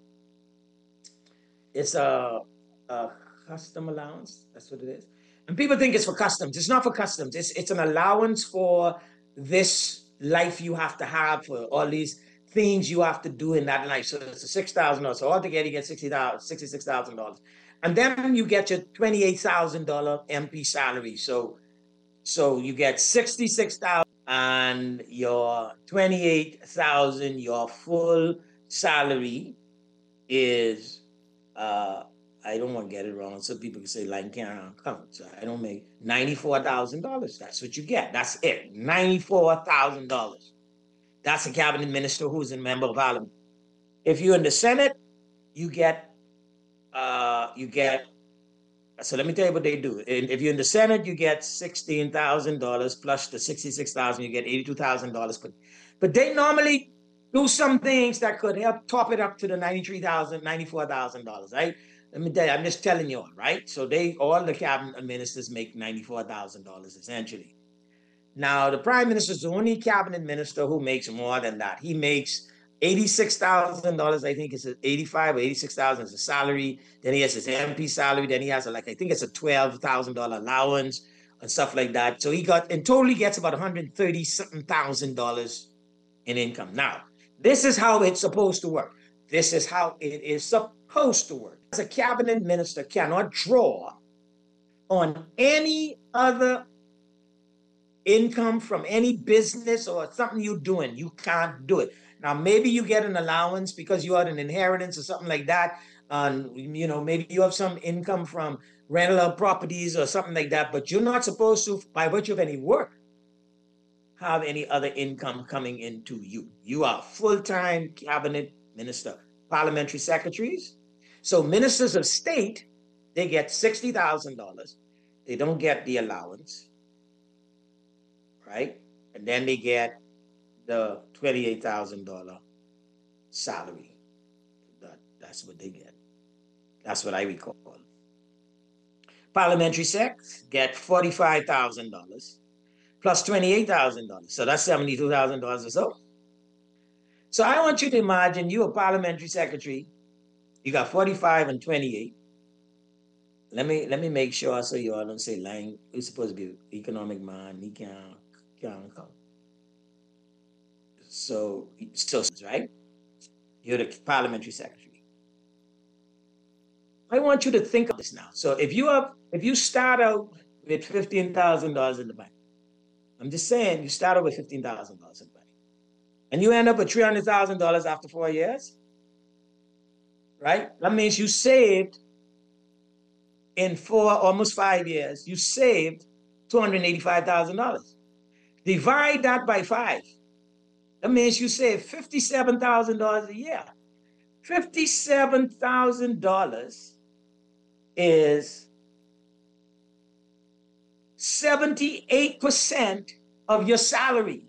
it's a, a custom allowance. That's what it is. And people think it's for customs. It's not for customs. It's, it's an allowance for this life you have to have, for all these things you have to do in that life. So it's a six thousand dollars. So altogether you get sixty-six thousand dollars. And then you get your twenty-eight thousand dollars M P salary. So, so you get sixty-six thousand dollars and your twenty-eight thousand dollars, your full salary is, uh, I don't want to get it wrong. Some people can say, like, can't count. So I don't make ninety-four thousand dollars. That's what you get. That's it. ninety-four thousand dollars. That's a cabinet minister who's a member of parliament. If you're in the Senate, you get, uh, you get, so let me tell you what they do. If you're in the Senate, you get sixteen thousand dollars plus the sixty-six thousand dollars, you get eighty-two thousand dollars. But, but they normally do some things that could help top it up to the ninety-three thousand dollars, ninety-four thousand dollars, right? Let me tell you, I'm just telling you, right? So they, all the cabinet ministers make ninety-four thousand dollars essentially. Now, the prime minister is the only cabinet minister who makes more than that. He makes eighty-six thousand dollars, I think it's eighty-five or eighty-six thousand dollars as a salary. Then he has his M P salary. Then he has, a, like, I think it's a twelve thousand dollars allowance and stuff like that. So he got, and totally gets about one hundred thirty something thousand dollars in income. Now, this is how it's supposed to work. This is how it is supposed to work. As a cabinet minister cannot draw on any other income from any business or something you're doing. You can't do it. Now, maybe you get an allowance because you had an inheritance or something like that. Um, you know, maybe you have some income from rental of properties or something like that, but you're not supposed to, by virtue of any work, have any other income coming into you. You are full-time cabinet minister. Parliamentary secretaries. So ministers of state, they get sixty thousand dollars. They don't get the allowance, right? And then they get the twenty-eight thousand dollars salary. That, that's what they get. That's what I recall. Parliamentary secs get forty-five thousand dollars plus twenty-eight thousand dollars. So that's seventy-two thousand dollars or so. So I want you to imagine you're a parliamentary secretary. You got forty-five and twenty-eight. Let me let me make sure so you all don't say lying. You're supposed to be an economic man. He can't, can't come. So, so, right? You're the parliamentary secretary. I want you to think of this now. So if you have, if you start out with fifteen thousand dollars in the bank, I'm just saying you start out with fifteen thousand dollars in the bank, and you end up with three hundred thousand dollars after four years, right? That means you saved in four, almost five years, you saved two hundred eighty-five thousand dollars. Divide that by five. That means you save fifty-seven thousand dollars a year. fifty-seven thousand dollars is seventy-eight percent of your salary.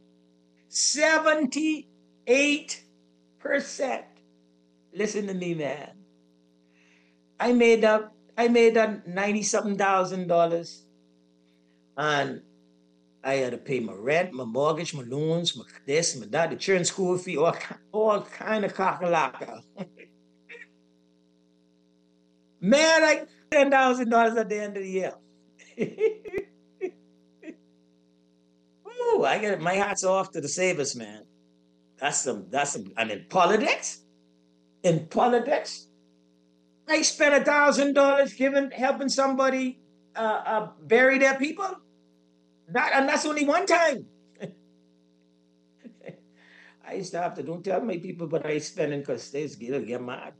seventy-eight percent. Listen to me, man. I made up, I made up ninety-something thousand dollars, and I had to pay my rent, my mortgage, my loans, my this, my that, the children's school fee, all, all kind of kakalaka. Man, I ten thousand dollars at the end of the year. Ooh, I get my hats off to the savers, man. That's some, that's some, and in politics, in politics, I spent a thousand dollars giving, helping somebody uh, uh, bury their people. That, and that's only one time. I used to have to, don't tell my people, but I spending because they get, get mad.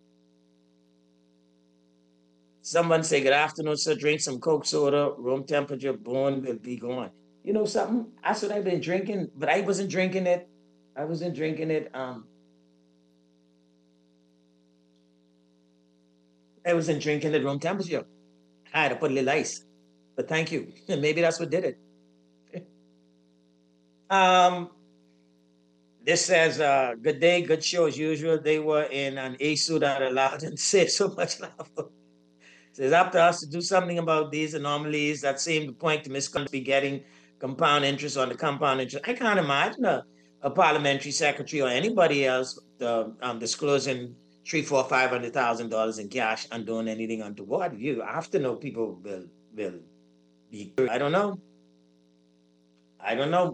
Someone say, good afternoon, sir, drink some Coke soda, room temperature, bone will be gone. You know something? That's what I've been drinking, but I wasn't drinking it. I wasn't drinking it. Um, I wasn't drinking it room temperature. I had to put a little ice. But thank you. Maybe that's what did it. um, This says, uh, good day, good show as usual. They were in an A S U that allowed them to say so much laughter. It's up to us to do something about these anomalies that seem to point to misconduct be getting compound interest on the compound interest. I can't imagine a, a parliamentary secretary or anybody else uh, um, disclosing three, four, five hundred thousand dollars in cash and doing anything untoward. You have to know people will will be. I don't know. I don't know.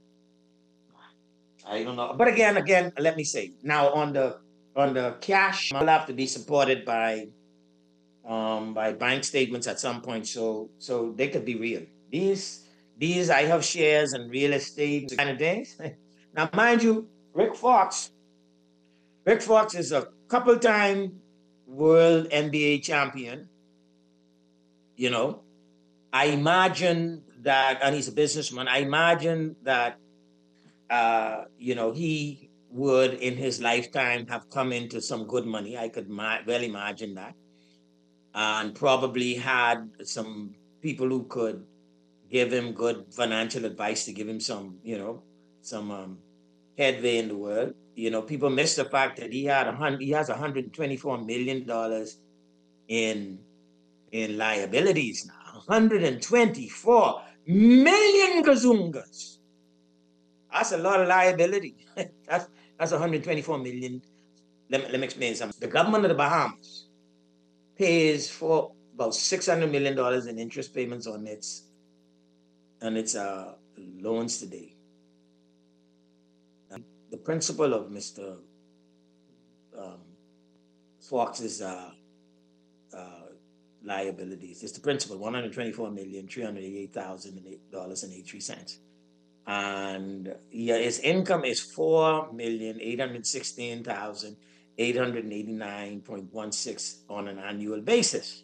I don't know. But again, again, let me say now on the on the cash, will have to be supported by um by bank statements at some point, so so they could be real. These these I have shares in real estate kind of things. Now, mind you, Rick Fox, Rick Fox is a couple time world N B A champion. You know, I imagine that, and he's a businessman. I imagine that. Uh, you know, he would in his lifetime have come into some good money. I could ma- well imagine that. And probably had some people who could give him good financial advice to give him some, you know, some um, headway in the world. You know, people miss the fact that he had a hundred, he has one hundred twenty-four million dollars in in liabilities now. one hundred twenty-four million gazungas. That's a lot of liability. that's that's one hundred twenty-four million. Let me, let me explain something. The government of the Bahamas pays for about six hundred million dollars in interest payments on its on its uh, loans today. And the principal of Mister Um, Fox's uh, uh, liabilities is the principal, one hundred twenty-four million, three hundred eighty-eight thousand dollars and eighty-three cents. And yeah, his income is four million eight hundred sixteen thousand eight hundred eighty-nine point one six on an annual basis.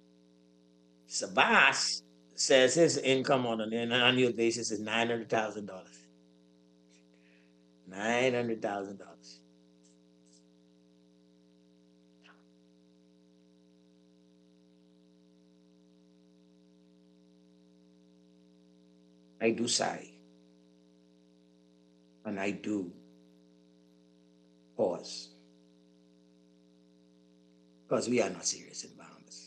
Sabas says his income on an, an annual basis is nine hundred thousand dollars. Nine hundred thousand dollars. I do sigh. And I do pause. Because we are not serious in Bahamas.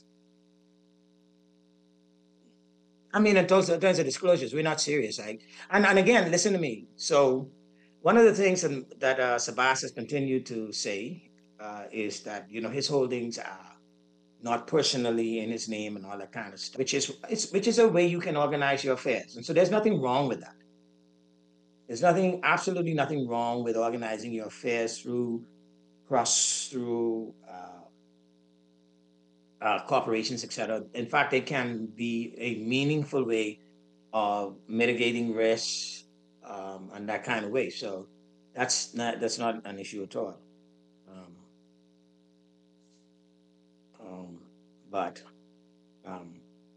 I mean, in terms of, in terms of disclosures, we're not serious. Right? And, and again, listen to me. So one of the things that uh, Sabas has continued to say uh, is that, you know, his holdings are not personally in his name and all that kind of stuff, which is, it's, which is a way you can organize your affairs. And so there's nothing wrong with that. There's nothing, absolutely nothing wrong with organizing your affairs through cross, through uh, uh, corporations, et cetera. In fact, they can be a meaningful way of mitigating risks um, and that kind of way. So that's not that's not an issue at all. Um, um, but um,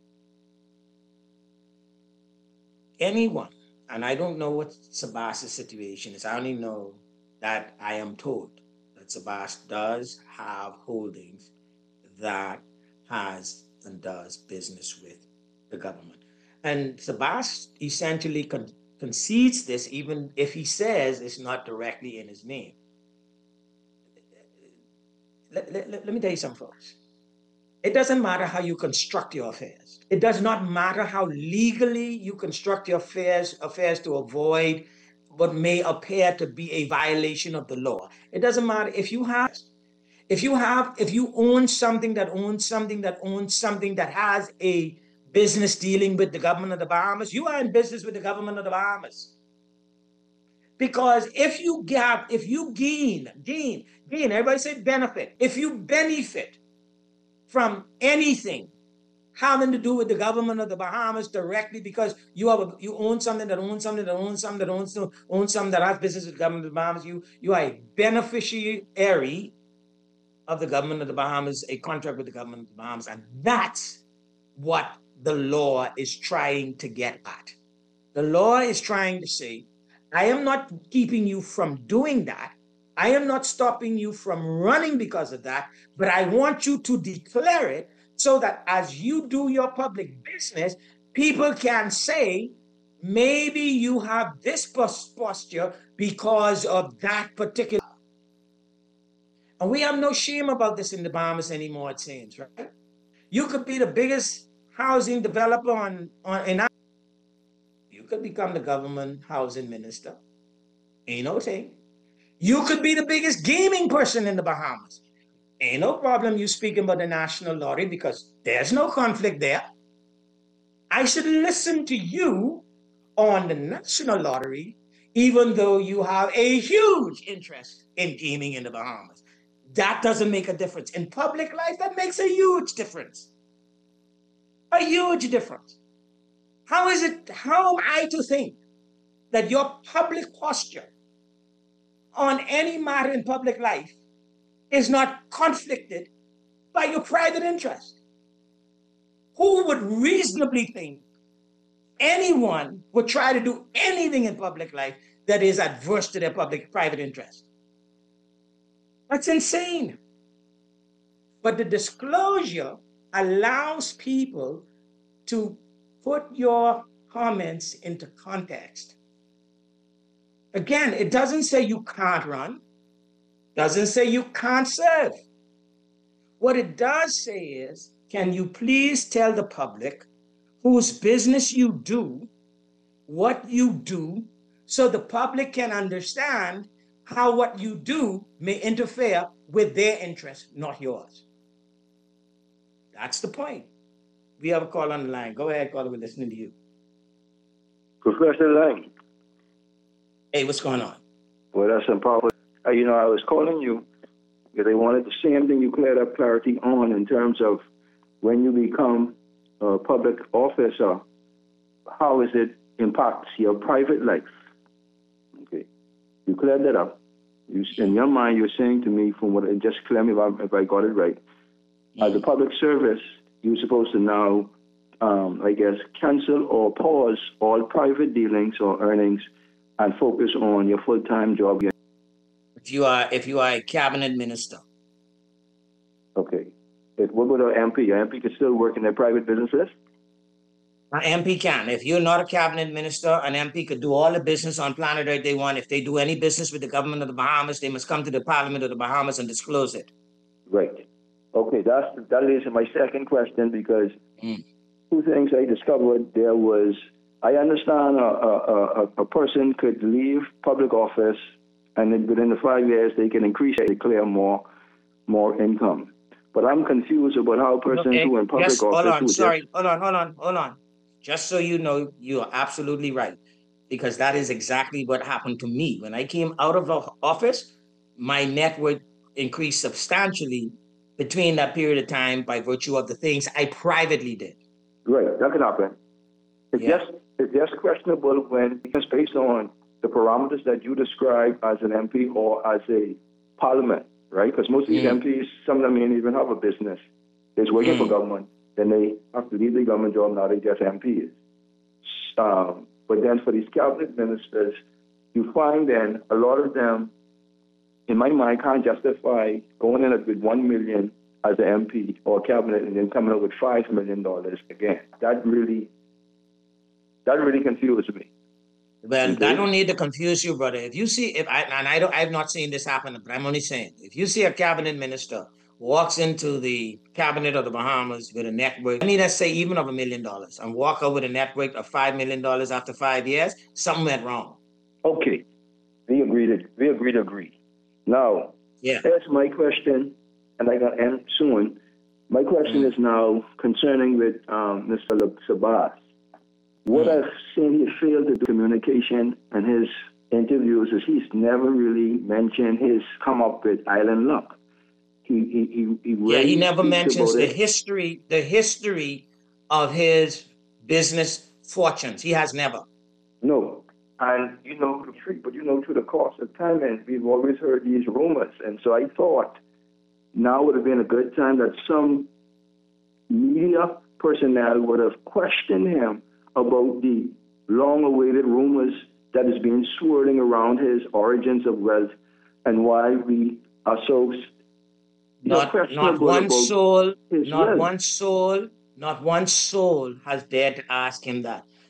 anyone. And I don't know what Sabas's situation is. I only know that I am told that Sabas does have holdings that has and does business with the government. And Sabas essentially con- concedes this, even if he says it's not directly in his name. Let, let, let me tell you something, folks. It doesn't matter how you construct your affairs. It does not matter how legally you construct your affairs, affairs to avoid what may appear to be a violation of the law. It doesn't matter if you have, if you have, if you own something that owns something that owns something that has a business dealing with the government of the Bahamas, you are in business with the government of the Bahamas. Because if you gap, if you gain, gain, gain, everybody say benefit. If you benefit from anything having to do with the government of the Bahamas directly, because you have a, you own something that owns something that owns something that owns owns something that has business with the government of the Bahamas, you you are a beneficiary of the government of the Bahamas, a contract with the government of the Bahamas, and that's what the law is trying to get at. The law is trying to say, I am not keeping you from doing that. I am not stopping you from running because of that, but I want you to declare it so that as you do your public business, people can say, maybe you have this posture because of that particular. And we have no shame about this in the Bahamas anymore, it seems, right? You could be the biggest housing developer on, on in you could become the government housing minister. Ain't no thing. You could be the biggest gaming person in the Bahamas. Ain't no problem you speaking about the national lottery because there's no conflict there. I should listen to you on the national lottery, even though you have a huge interest in gaming in the Bahamas. That doesn't make a difference. In public life, that makes a huge difference. A huge difference. How is it, how am I to think that your public posture on any matter in public life is not conflicted by your private interest? Who would reasonably think anyone would try to do anything in public life that is adverse to their public private interest? That's insane. But the disclosure allows people to put your comments into context. Again, it doesn't say you can't run, doesn't say you can't serve. What it does say is, can you please tell the public whose business you do, what you do, so the public can understand how what you do may interfere with their interests, not yours. That's the point. We have a call on the line. Go ahead, caller, we're listening to you. Professor Lang. Hey, what's going on? Well, that's some power. Uh, you know, I was calling you because I wanted the same thing you cleared up clarity on in terms of when you become a public officer, how is it impacts your private life? Okay. You cleared that up. You, in your mind, you're saying to me, from what I just clear me if I, if I got it right, mm-hmm. as a public service, you're supposed to now, um, I guess, cancel or pause all private dealings or earnings and focus on your full-time job. If you are, if you are a cabinet minister. Okay. If, what about an M P? An M P can still work in their private businesses? An M P can. If you're not a cabinet minister, an M P could do all the business on planet Earth they want. If they do any business with the government of the Bahamas, they must come to the Parliament of the Bahamas and disclose it. Right. Okay, that's, that leads to my second question, because mm. two things I discovered. There was, I understand a, a, a, a person could leave public office and then within the five years they can increase and declare more, more income. But I'm confused about how a person okay. who in public yes, office... Hold on, who sorry, just, hold on, hold on, hold on. Just so you know, you are absolutely right, because that is exactly what happened to me. When I came out of office, my net worth increased substantially between that period of time by virtue of the things I privately did. Right, that can happen. It's, yeah. just, it's just questionable when it's based on the parameters that you describe as an M P or as a parliament, right? Because most of these mm. M Ps, some of them ain't even have a business. They're working mm. for government. Then they have to leave the government job, now they just M Ps. Um, but then for these cabinet ministers, you find then a lot of them, in my mind, can't justify going in with one million dollars as an M P or cabinet and then coming up with five million dollars again. That really, that really confused me. Well, okay. I don't need to confuse you, brother. If you see, if I and I don't, I've not seen this happen, but I'm only saying, if you see a cabinet minister walks into the cabinet of the Bahamas with a net worth, I need to say even of a million dollars, and walk out with a net worth of five million dollars after five years, something went wrong. Okay, we agree to we agree to agree. Now, yeah, that's my question, and I got to end soon. My question mm. is now concerning with um, Mister Sabas. What mm. I've seen he failed to do communication in his interviews is he's never really mentioned his come up with Island Luck. He, he, he, he yeah, he never mentions the it. history, the history of his business fortunes. He has never. No. And, you know, but, you know, through the course of time, and we've always heard these rumors. And so I thought now would have been a good time that some media personnel would have questioned him about the long-awaited rumors that is being swirling around his origins of wealth and why we are so... Not, not one soul, not wealth. one soul, not one soul has dared to ask him that.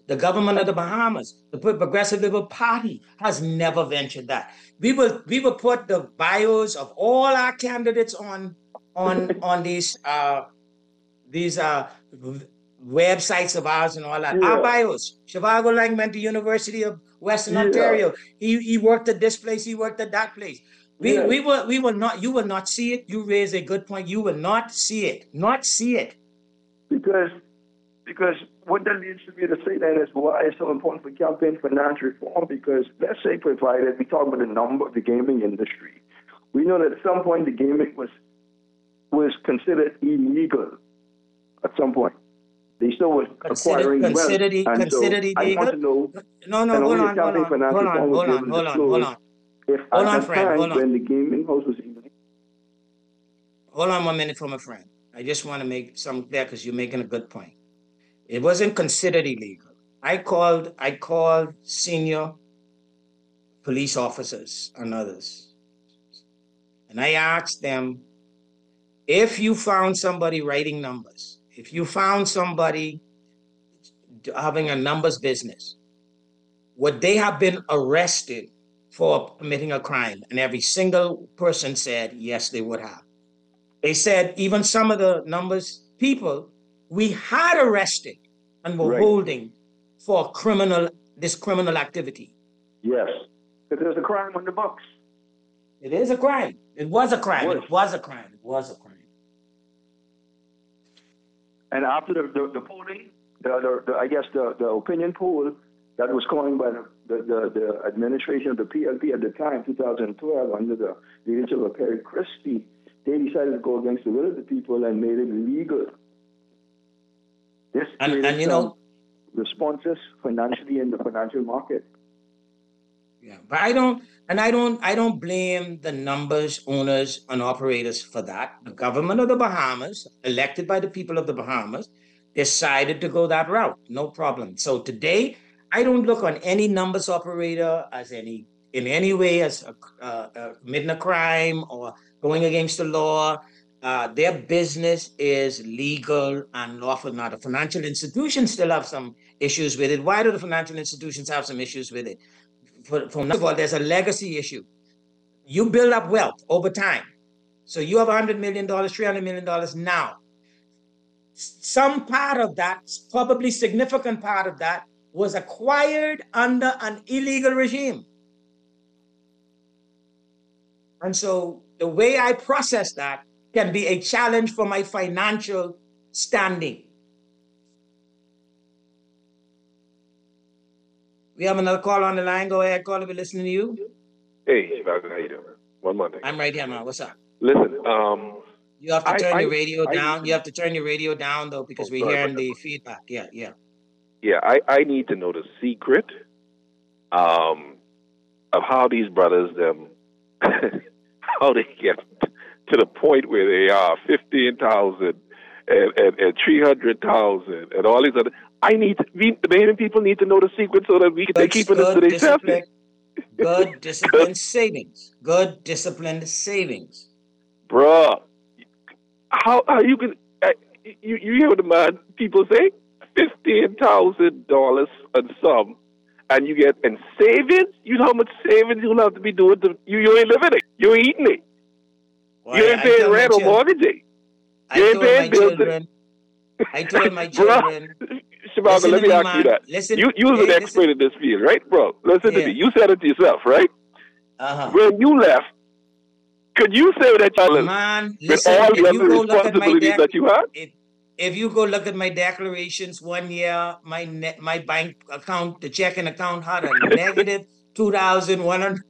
The government of the Bahamas, the Progressive Liberal Party has never ventured that. We will we will put the bios of all our candidates on on on these uh, these uh, websites of ours and all that. Yeah. Our bios. Shivago Lang went to University of Western yeah. Ontario. He he worked at this place. He worked at that place. We yeah. we will we will not. You will not see it. You raise a good point. You will not see it. Not see it. Because because what that leads to me to say that is why it's so important for campaign finance reform. Because let's say, provided we talk about the number of the gaming industry, we know that at some point the gaming was was considered illegal. At some point, they still was acquiring wealth. Considered considered illegal. I want to know. No, no, hold on, hold on, hold on, hold on, hold on, hold on. If hold at on, the friend, time hold on. when the gaming house was illegal. Hold on one minute for my friend. I just want to make something clear because you're making a good point. It wasn't considered illegal. I called, I called senior police officers and others, and I asked them, if you found somebody writing numbers, if you found somebody having a numbers business, would they have been arrested for committing a crime? And every single person said, yes, they would have. They said even some of the numbers people we had arrested and were right. holding for criminal this criminal activity. Yes, because there's a crime on the books. It is a crime. It was a crime. It, it was a crime. It was a crime. And after the, the, the polling, the, the, the, I guess the, the opinion poll that was coined by the, the, the, the administration of the P L P at the time, two thousand twelve, under the leadership of Perry Christie, they decided to go against the will of the people and made it legal. This and, and you know, responses financially in the financial market. Yeah, but I don't, and I don't, I don't blame the numbers, owners, and operators for that. The government of the Bahamas, elected by the people of the Bahamas, decided to go that route. No problem. So today, I don't look on any numbers operator as any, in any way as a, uh, uh, committing a crime or going against the law. Uh, their business is legal and lawful. Now, the financial institutions still have some issues with it. Why do the financial institutions have some issues with it? For, for first of all, there's a legacy issue. You build up wealth over time. So you have one hundred million dollars, three hundred million dollars now. Some part of that, probably significant part of that, was acquired under an illegal regime. And so the way I process that can be a challenge for my financial standing. We have another call on the line. Go ahead, caller. We're listening to you. Hey, how you doing? One Monday. I'm right here, man. What's up? Listen, um, you have to turn I, your radio I, down. I, you have to turn your radio down though, because oh, we're sorry, hearing the feedback. Yeah, yeah. Yeah, I, I need to know the secret um, of how these brothers them how they get to the point where they are fifteen thousand and, and, and three hundred thousand and all these other. I need to, we, the Bahamian people need to know the secret so that we can keep it to themselves. Good disciplined savings. Good disciplined savings. Bruh, how how you can uh, you you hear what the man people say? Fifteen thousand dollars and some, and you get in savings. You know how much savings you'll have to be doing. To, you you ain't living it. You ain't eating it. Well, you ain't I, paying I rent or mortgage. You I ain't paying bills. Children, I told my children. Shivago, let me, me ask man. you that. Listen, you you're hey, an expert listen. in this field, right, bro? Listen yeah. to me. You said it yourself, right? Uh-huh. When you left, could you say that you man, with listen, all the other responsibilities dec- that you had? If, if you go look at my declarations one year, my net, my bank account, the checking account had a negative two thousand one hundred.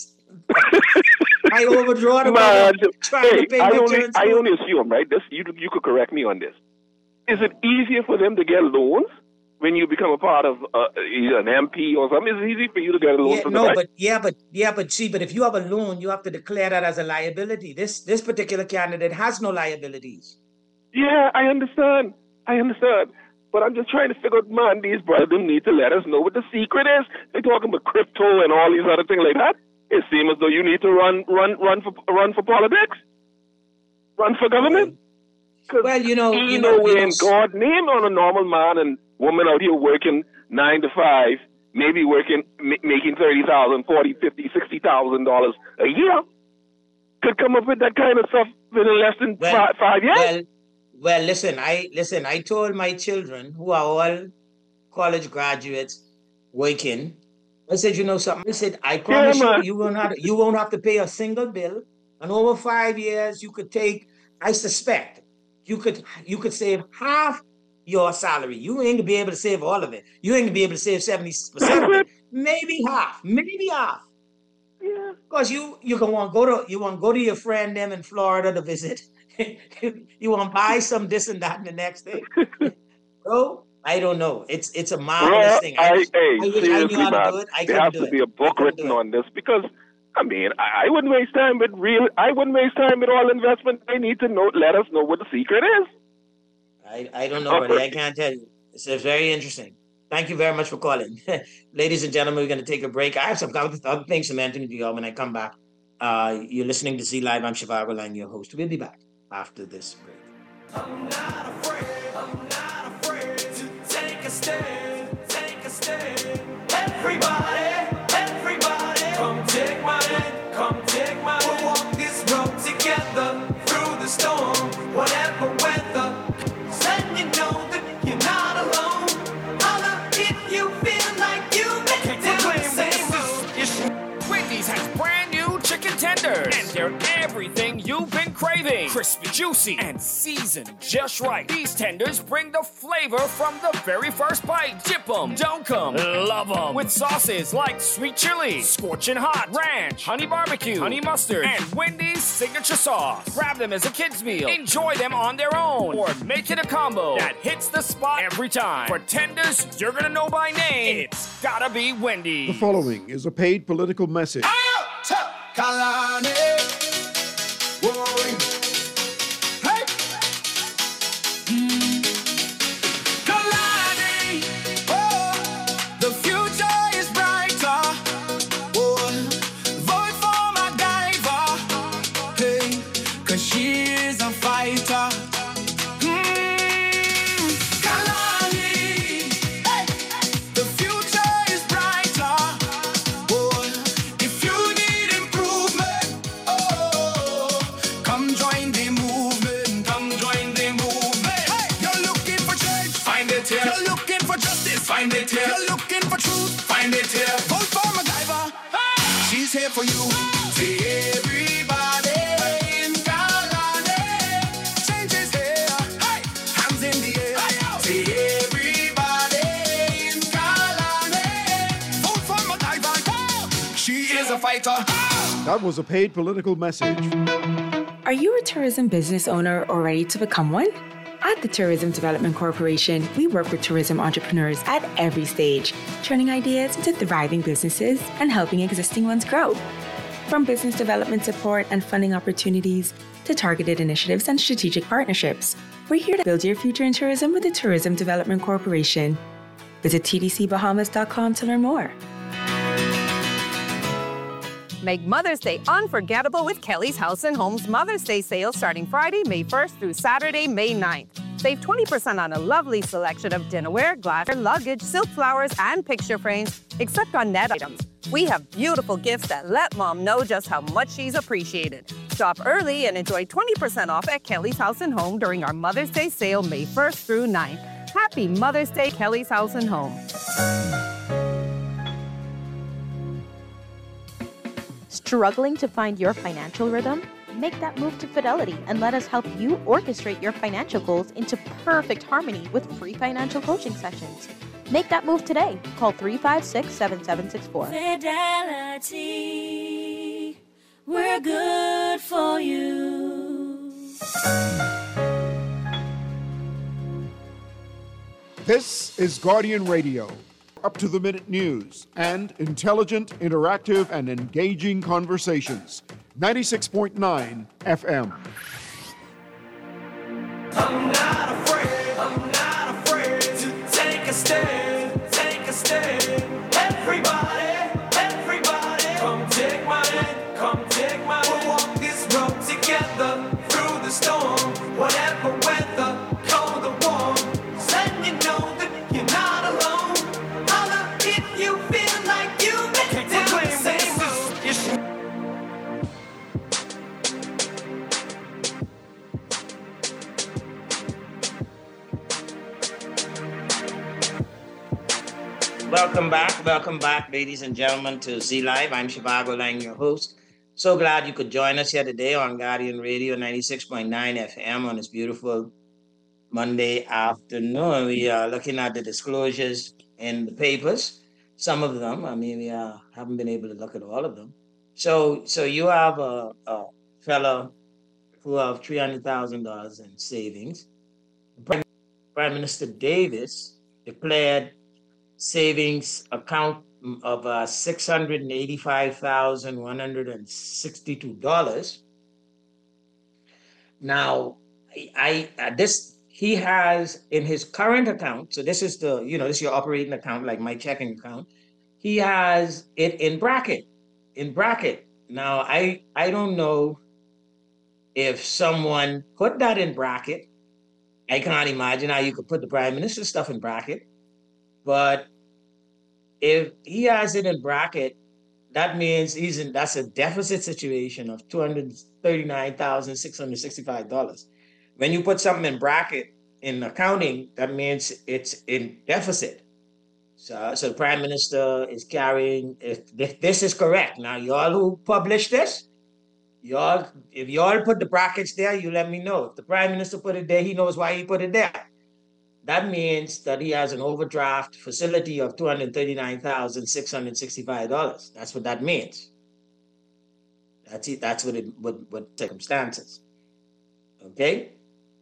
I overdraw the man, trying hey, to pay I my only, turns. I only assume, right? This you you could correct me on this. Is it easier for them to get loans when you become a part of uh, an M P or something? Is it easy for you to get a loan yeah, from no, the bank? but yeah, but yeah, but see, but if you have a loan, you have to declare that as a liability. This this particular candidate has no liabilities. Yeah, I understand. I understand. But I'm just trying to figure out, man, these brothers need to let us know what the secret is. They're talking about crypto and all these other things like that. It seems as though you need to run run run for run for politics. Run for government. Well, you know, you know, know, you in know, God's name on a normal man and woman out here working nine to five, maybe working, m- making thirty thousand, forty, fifty, sixty thousand dollars a year, could come up with that kind of stuff within less than Well, five, five years. Well, well, listen, I listen. I told my children, who are all college graduates, working. I said, you know something? I said, I promise Yeah, you, man. you won't have you won't have to pay a single bill, and over five years, you could take. I suspect you could you could save half your salary. You ain't gonna be able to save all of it. You ain't gonna be able to save seventy percent of it. Maybe half. Maybe half. Yeah. Because you you can want to go to you want to go to your friend them in Florida to visit. You want to buy some this and that and the next thing. Bro, I don't know. It's it's a marvelous Bro, thing. I, I, wish, hey, I wish I seriously, knew how man, to do it. I there couldn't has do to it. be a book I couldn't do written it. on this because, I mean, I, I wouldn't waste time with real. I wouldn't waste time with all investment. They need to know. Let us know what the secret is. I, I don't know, buddy. I can't tell you. It's uh, very interesting. Thank you very much for calling. Ladies and gentlemen, we're going to take a break. I have some other other things from Anthony Dior when I come back. Uh, you're listening to Z Live. I'm Shivago Lang, your host. We'll be back after this break. I'm not afraid, I'm not afraid to take a stand, take a stand. Everybody, everybody, come take my hand, come take my hand. We'll walk this road together through the storm, whatever weather. Let you know that you're not alone. Holla if you feel like you can do the same. Wendy's has brand new chicken tenders, and they're everything you've been craving. Crispy, juicy, and seasoned just right. These tenders bring the flavor from the very first bite. Dip them, dunk 'em, love 'em. With sauces like sweet chili, scorching hot, ranch, honey barbecue, honey mustard, and Wendy's signature sauce. Grab them as a kid's meal. Enjoy them on their own, or make it a combo that hits the spot every time. For tenders you're gonna know by name, it's gotta be Wendy's. The following is a paid political message. Kalani. Whoa. Hey. Mm. Kalani. Oh, the future is brighter. Oh, vote for MacGyver. Hey, 'cause she is a fighter. Mm. Kalani. Hey. The future is brighter. Oh, if you need improvement, oh, come join the movement. Come join the movement. Hey, you're looking for change, find it here. You're looking for justice, find it here. You're looking for truth, find it here. Vote for MacGyver. Hey, she's here for you. See everybody in Kalani. Change is here. Hey, hands in the air. See everybody in Kalani. Vote for MacGyver. She is a fighter. That was a paid political message. Are you a tourism business owner or ready to become one? At the Tourism Development Corporation, we work with tourism entrepreneurs at every stage, turning ideas into thriving businesses and helping existing ones grow. From business development support and funding opportunities to targeted initiatives and strategic partnerships, we're here to build your future in tourism with the Tourism Development Corporation. Visit T D C Bahamas dot com to learn more. Make Mother's Day unforgettable with Kelly's House and Home's Mother's Day sale starting Friday, May first through Saturday, May ninth. Save twenty percent on a lovely selection of dinnerware, glassware, luggage, silk flowers, and picture frames, except on net items. We have beautiful gifts that let Mom know just how much she's appreciated. Shop early and enjoy twenty percent off at Kelly's House and Home during our Mother's Day sale May first through ninth. Happy Mother's Day, Kelly's House and Home. Struggling to find your financial rhythm? Make that move to Fidelity and let us help you orchestrate your financial goals into perfect harmony with free financial coaching sessions. Make that move today. Call three five six, seven seven six four. Fidelity, we're good for you. This is Guardian Radio. Up-to-the-minute news and intelligent, interactive, and engaging conversations. ninety-six point nine F M. I'm not afraid, I'm not afraid to take a stand, take a stand. Everybody, everybody, come take my hand, come take my hand. We'll walk this road together through the storm, whatever weather, cold or warm. Letting you know that you're not Welcome back. Welcome back, ladies and gentlemen, to Z Live. I'm Shivago Lang, your host. So glad you could join us here today on Guardian Radio ninety-six point nine F M on this beautiful Monday afternoon. We are looking at the disclosures in the papers. Some of them, I mean, we uh, haven't been able to look at all of them. So, so you have a, a fellow who have three hundred thousand dollars in savings. Prime, Prime Minister Davis declared savings account of uh, six hundred eighty-five thousand one hundred sixty-two dollars. Now, I, I uh, this he has in his current account. So this is the you know this is your operating account, like my checking account. He has it in bracket, in bracket. Now, I I don't know if someone put that in bracket. I can't imagine how you could put the Prime Minister stuff in bracket. But if he has it in bracket, that means he's in that's a deficit situation of two hundred thirty-nine thousand six hundred sixty-five dollars. When you put something in bracket in accounting, that means it's in deficit. So, so the Prime Minister is carrying, if, if this is correct. Now, y'all who published this, y'all, if y'all put the brackets there, you let me know. If the Prime Minister put it there, he knows why he put it there. That means that he has an overdraft facility of two hundred thirty-nine thousand six hundred sixty-five dollars. That's what that means. That's it. That's what it, what, what circumstances. Okay?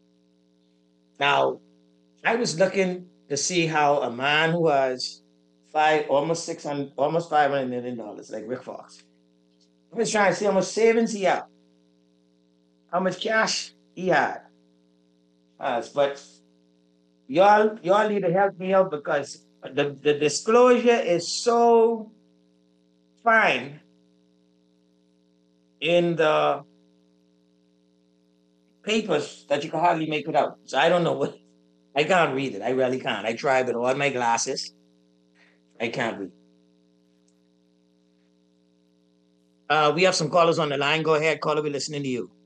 Now, I was looking to see how a man who has five, almost six hundred, almost five hundred million dollars, like Rick Fox, I was trying to see how much savings he had, how much cash he had. Uh, but y'all, y'all need to help me out because the, the disclosure is so fine in the papers that you can hardly make it out. So I don't know what, I can't read it. I really can't. I tried with all my glasses. I can't read. Uh, we have some callers on the line. Go ahead, caller. We're listening to you.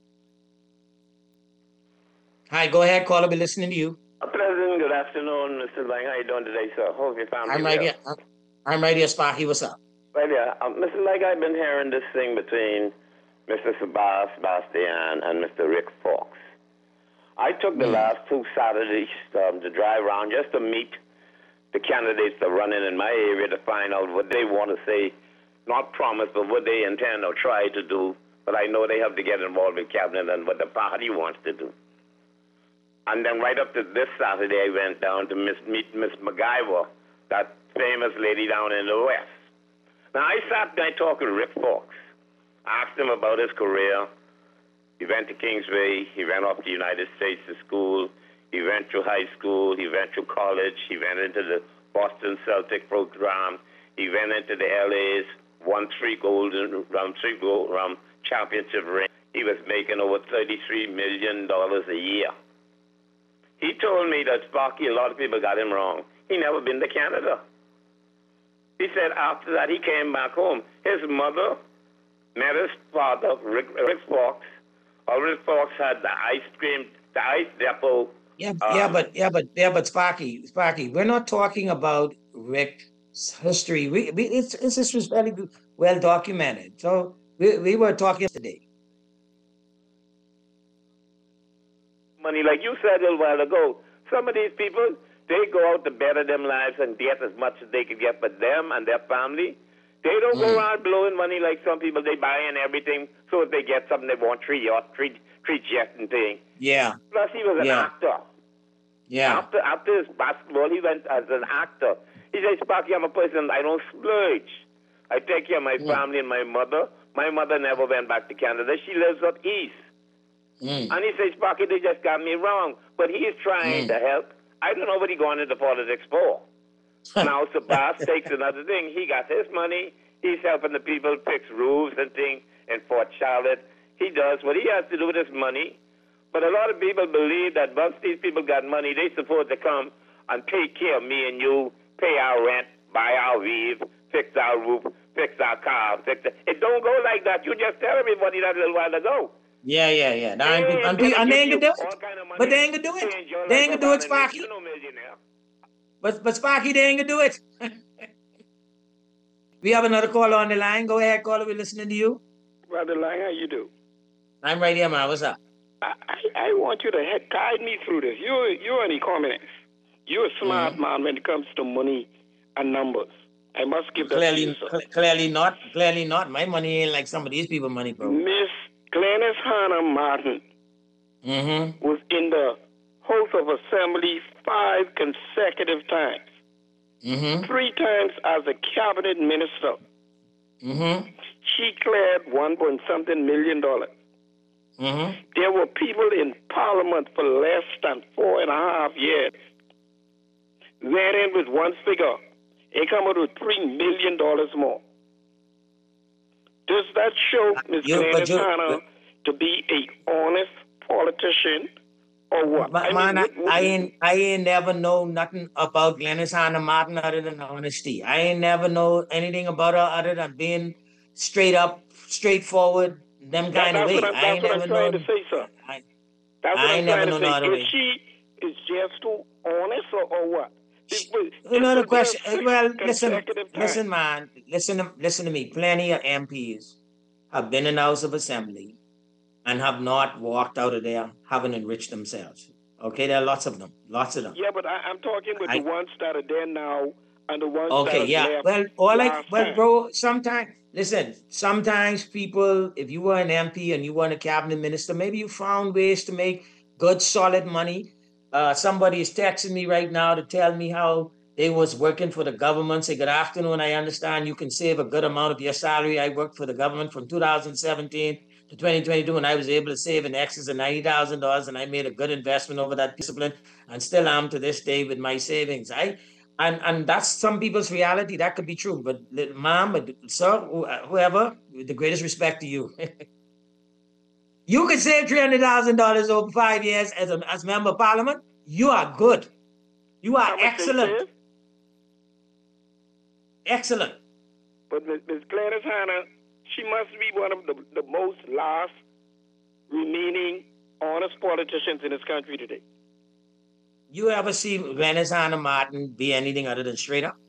Hi, go ahead, caller. We're listening to you. Uh, President, good afternoon, Mister Lang. How you doing today, sir? Hope your family I'm right well. here. I'm right here, Sparky. What's up? Right here. Uh, Mister Lang, I've been hearing this thing between Mister Sabas Bastian and Mister Rick Fox. I took the mm. last two Saturdays um, to drive around just to meet the candidates that are running in my area to find out what they want to say, not promise, but what they intend or try to do. But I know they have to get involved with cabinet and what the party wants to do. And then right up to this Saturday, I went down to miss, meet Miss MacGyver, that famous lady down in the West. Now, I sat there and talked to Rick Fox, asked him about his career. He went to Kingsway. He went off to the United States to school. He went to high school. He went to college. He went into the Boston Celtic program. He went into the L A's, won three golden round, three gold round championship rings. He was making over thirty-three million dollars a year. He told me that Sparky, a lot of people got him wrong. He never been to Canada. He said after that he came back home. His mother met his father, Rick, Rick Fox. Or Rick Fox had the ice cream, the ice depot. Yeah, um, yeah, but yeah, but yeah, but Sparky, Sparky, we're not talking about Rick's history. We, we it's it's this was very well documented. So we we were talking today. Money, like you said a little while ago, some of these people, they go out to better them lives and get as much as they can get for them and their family. They don't mm. go around blowing money like some people. They buy in everything so if they get something they want, three yachts, three, three jets and thing. Yeah. Plus, he was an yeah. actor. Yeah. After after his basketball, he went as an actor. He said, Sparky, I'm a person, I don't splurge. I take care of my mm. family and my mother. My mother never went back to Canada. She lives up east. Mm. And he says, Sparky, they just got me wrong. But he is trying mm. to help. I don't know what he going into politics for. Now, Sabas takes another thing. He got his money. He's helping the people fix roofs and things in Fort Charlotte. He does what he has to do with his money. But a lot of people believe that once these people got money, they're supposed to come and take care of me and you, pay our rent, buy our weave, fix our roof, fix our car. Fix it. It don't go like that. You just tell everybody that a little while ago. Yeah, yeah, yeah. Now, and, and, and, and they ain't gonna do it. But they ain't gonna do it. They ain't gonna do it, Sparky. But but Sparky, they ain't gonna do it. We have another caller on the line. Go ahead, caller. We're listening to you. Brother Lang, how you do? I'm right here, man. What's up? I, I, I want you to head, guide me through this. You're, you're an economist. You're a smart Mm-hmm. man when it comes to money and numbers. I must give that Clearly, to you, sir. cl- clearly not. Clearly not. My money ain't like some of these people money, bro. Miss Glenys Hannah Martin Mm-hmm. was in the House of Assembly five consecutive times. Mm-hmm. Three times as a cabinet minister. Mm-hmm. She cleared one point something million dollars. Mm-hmm. There were people in Parliament for less than four and a half years. Went in with one figure and come out with three million dollars more. Does that show Miz You- but Glenys you- Hannah to be a honest politician or what? But I man, mean, I, what- what- I ain't I ain't never know nothing about Glenys Hannah Martin other than honesty. I ain't never know anything about her other than being straight up, straightforward, them That- kind of that's way. what I'm, I that's ain't what I'm never trying known. to say, sir. I, That's what I I'm ain't never trying to known no other say. way. Is she is just too honest or, or what? It, it, You know the it- question. there's six Well, listen, consecutive times. listen, man. Listen, to, listen to me. Plenty of M Ps have been in the House of Assembly and have not walked out of there having enriched themselves. Okay, there are lots of them. Lots of them. Yeah, but I, I'm talking with I- the ones that are there now and the ones Okay, that yeah. are left Well, all I last well, time. bro. Sometimes, listen. Sometimes people, if you were an M P and you were a cabinet minister, maybe you found ways to make good, solid money. Uh, somebody is texting me right now to tell me how they was working for the government. Say, good afternoon. I understand you can save a good amount of your salary. I worked for the government from two thousand seventeen to twenty twenty-two, and I was able to save in excess of ninety thousand dollars, and I made a good investment over that discipline, and still am to this day with my savings. I and and that's some people's reality. That could be true. But li- ma'am, but sir, who- whoever, with the greatest respect to you, you could save three hundred thousand dollars over five years as a as member of parliament. You are good. You are How much they excellent. save? Excellent. But Miz Miz Glenys Hannah, she must be one of the, the most last remaining honest politicians in this country today. You ever see Glenys Hannah Martin be anything other than straight up?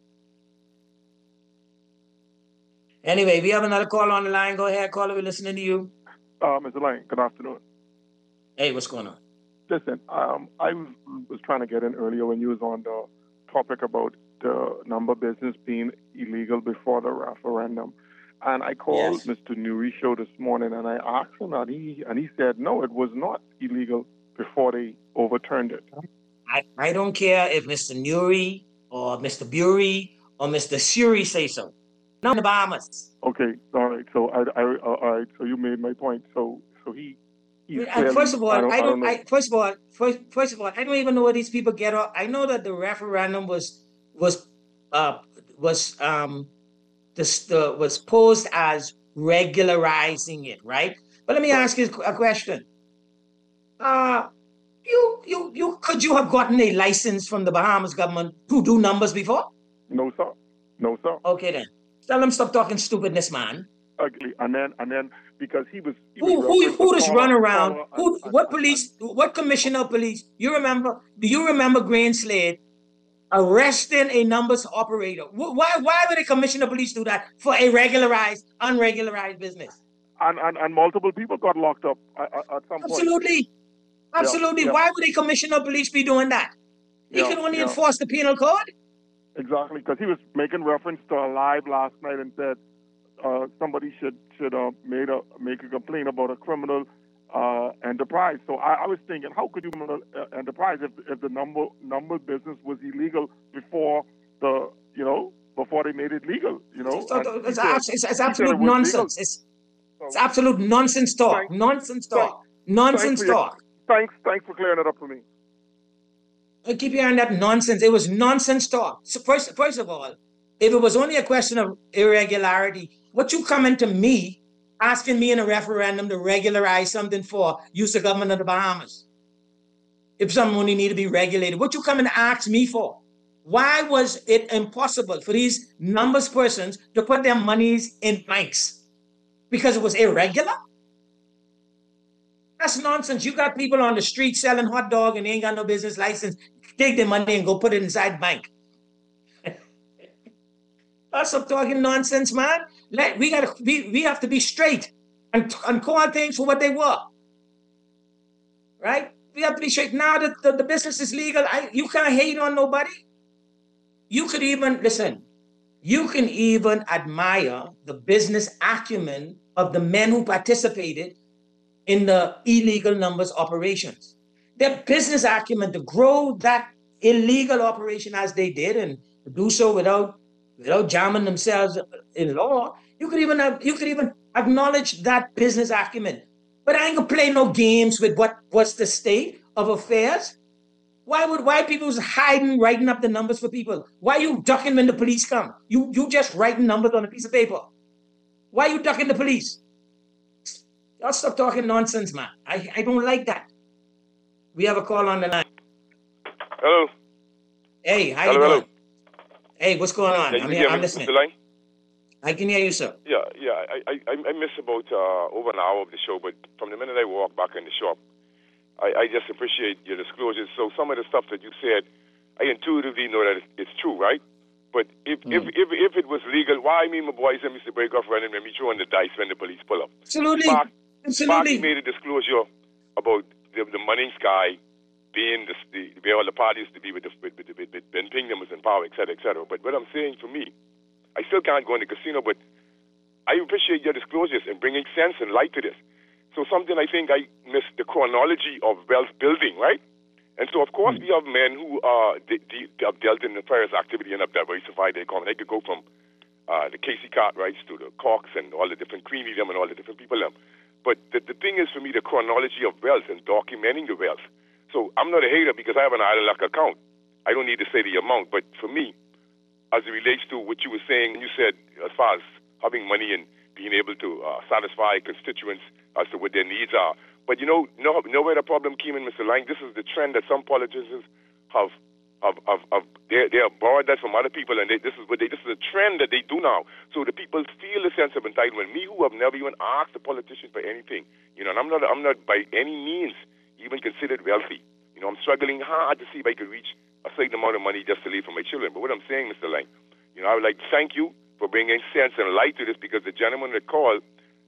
Anyway, we have another call on the line. Go ahead, caller. We're listening to you. Uh, Mister Lang, good afternoon. Hey, what's going on? Listen, um, I was, was trying to get in earlier when you was on the topic about the number business being illegal before the referendum. And I called Yes. Mister Nuri show this morning and I asked him and he and he said no, it was not illegal before they overturned it. I, I don't care if Mister Nuri or Mister Bury or Mister Suri say so. Not in the Bahamas. Okay, all right. So I, I uh, all right. So you made my point. So so he. he's And clearly- first of all, I don't. I don't know. I, first of all, first, first of all, I don't even know where these people get off. I know that the referendum was was uh was um this the was posed as regularizing it, right? But let me ask you a question. Uh you you you could you have gotten a license from the Bahamas government to do numbers before? No, sir. No, sir. Okay then. Tell them stop talking stupidness, man. Ugly. And then and then because he was. He Who was who referring who to does Paula- run around? Paula Who what police? What commissioner of police? You remember? Do you remember Green Slade arresting a numbers operator? Wh- Why why would a commissioner of police do that for a regularized, unregularized business? And, and, and multiple people got locked up at, at at some point. Absolutely, absolutely. yeah. Why would a commissioner of police be doing that? He Yeah, could only yeah. enforce the penal code. Exactly, because he was making reference to a live last night and said uh, somebody should should uh, made a make a complaint about a criminal uh, enterprise. So I, I was thinking, how could you criminal uh, enterprise if if the number number business was illegal before the you know before they made it legal? You know, It's, And he it's, said- abs- it's, he it's said it absolute was legal. nonsense. It's, it's absolute nonsense talk. Nonsense talk. Nonsense Thanks for your- talk. Thanks, thanks for clearing it up for me. I keep hearing that nonsense. It was nonsense talk. So first, first of all, if it was only a question of irregularity, what you coming to me asking me in a referendum to regularize something for use of government of the Bahamas? If something only need to be regulated, what you coming to ask me for? Why was it impossible for these numbers persons to put their monies in banks? Because it was irregular? That's nonsense. You got people on the street selling hot dog and they ain't got no business license, take the money and go put it inside the bank. That's some talking nonsense, man. Let, we gotta we, we have to be straight and, and call things for what they were. Right? We have to be straight. Now that the, the business is legal, I, you can't hate on nobody. You could even, listen, you can even admire the business acumen of the men who participated in the illegal numbers operations. Their business acumen to grow that illegal operation as they did and do so without without jamming themselves in law. You could even have, you could even acknowledge that business acumen. But I ain't gonna play no games with what what's the state of affairs. Why would why people was hiding, writing up the numbers for people? Why you ducking when the police come? You you just writing numbers on a piece of paper. Why you ducking the police? Y'all stop talking nonsense, man. I, I don't like that. We have a call on the line. Hello. Hey, how hello, you doing? Hello. Hey, what's going on? Can I'm, you here, hear I'm me, listening. Mister Lang? I can hear you, sir. Yeah, yeah. I, I, I missed about uh, over an hour of the show, but from the minute I walked back in the shop, I, I just appreciate your disclosures. So some of the stuff that you said, I intuitively know that it's true, right? But if mm. if, if if it was legal, why me, my boys, and Mister Breakoff running when we throwing the dice when the police pull up? Absolutely. Spark, Absolutely. Sparky made a disclosure about the, the Munnings guy being the, the, where all the parties to be with, the, with, with, with, with Ben Pingham was in power, et cetera, et cetera. But what I'm saying for me, I still can't go in the casino, but I appreciate your disclosures and bringing sense and light to this. So something I think I missed the chronology of wealth building, right? And so, of course, mm-hmm. we have men who uh, de- de- have dealt in nefarious activity and have diversified their economy. They could go from uh, the Casey Cartwrights to the Cox and all the different Creamy them and all the different people them. But the, the thing is, for me, the chronology of wealth and documenting the wealth. So I'm not a hater because I have an Island Luck account. I don't need to say the amount. But for me, as it relates to what you were saying, you said as far as having money and being able to uh, satisfy constituents as to what their needs are. But you know, know, know where the problem came in, Mister Lang? This is the trend that some politicians have, have, have, have they, they have borrowed that from other people, and they, this is what they, this is a trend that they do now. So the people feel a sense of entitlement. Me, who have never even asked a politician for anything, you know, and I'm not, I'm not by any means even considered wealthy. You know, I'm struggling hard to see if I could reach a certain amount of money just to leave for my children. But what I'm saying, Mister Lang, you know, I would like to thank you for bringing sense and light to this, because the gentleman that called,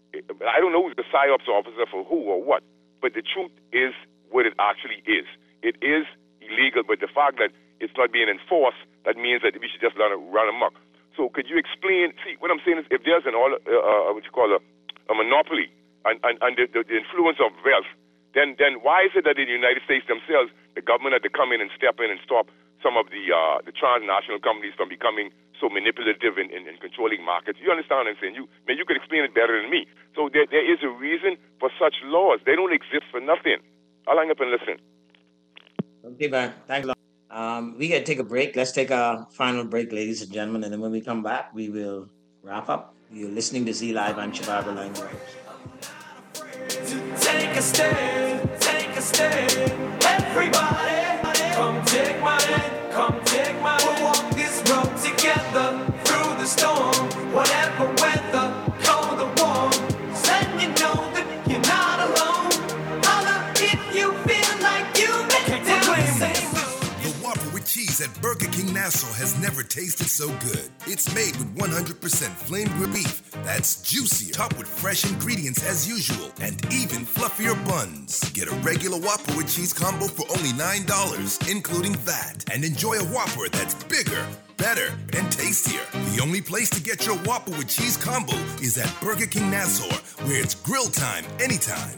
I don't know who's the PSYOPs officer for who or what, but the truth is what it actually is. It is illegal, but the fact that it's not being enforced, that means that we should just run, run amok. So could you explain, see, what I'm saying is if there's an, all, uh, uh, what you call a, a monopoly and, and, and the, the, the influence of wealth, then then why is it that in the United States themselves, the government had to come in and step in and stop some of the uh, the transnational companies from becoming so manipulative in, in, in controlling markets? You understand what I'm saying? You, man, you could explain it better than me. So there, there is a reason for such laws. They don't exist for nothing. I'll hang up and listen. Okay, man. Thanks a lot. Um, we got to take a break. Let's take a final break, ladies and gentlemen. And then when we come back, we will wrap up. You're listening to Z Live on Chicago Line News. Take a stand, take a stand. Everybody, come take my hand, come take my hand. We'll walk this road together through the storm. Whatever weather, cold or warm. Letting you know that you're not alone. Holla if you feel like you make it down. The Whopper with cheese at Burger King Nassau has never tasted so good. It's made with one hundred percent flame grilled beef that's juicier, topped with fresh ingredients as usual, and even fluffier buns. Get a regular Whopper with cheese combo for only nine dollars, including V A T, and enjoy a Whopper that's bigger, better, and tastier. The only place to get your Whopper with cheese combo is at Burger King Nassau, where it's grill time anytime.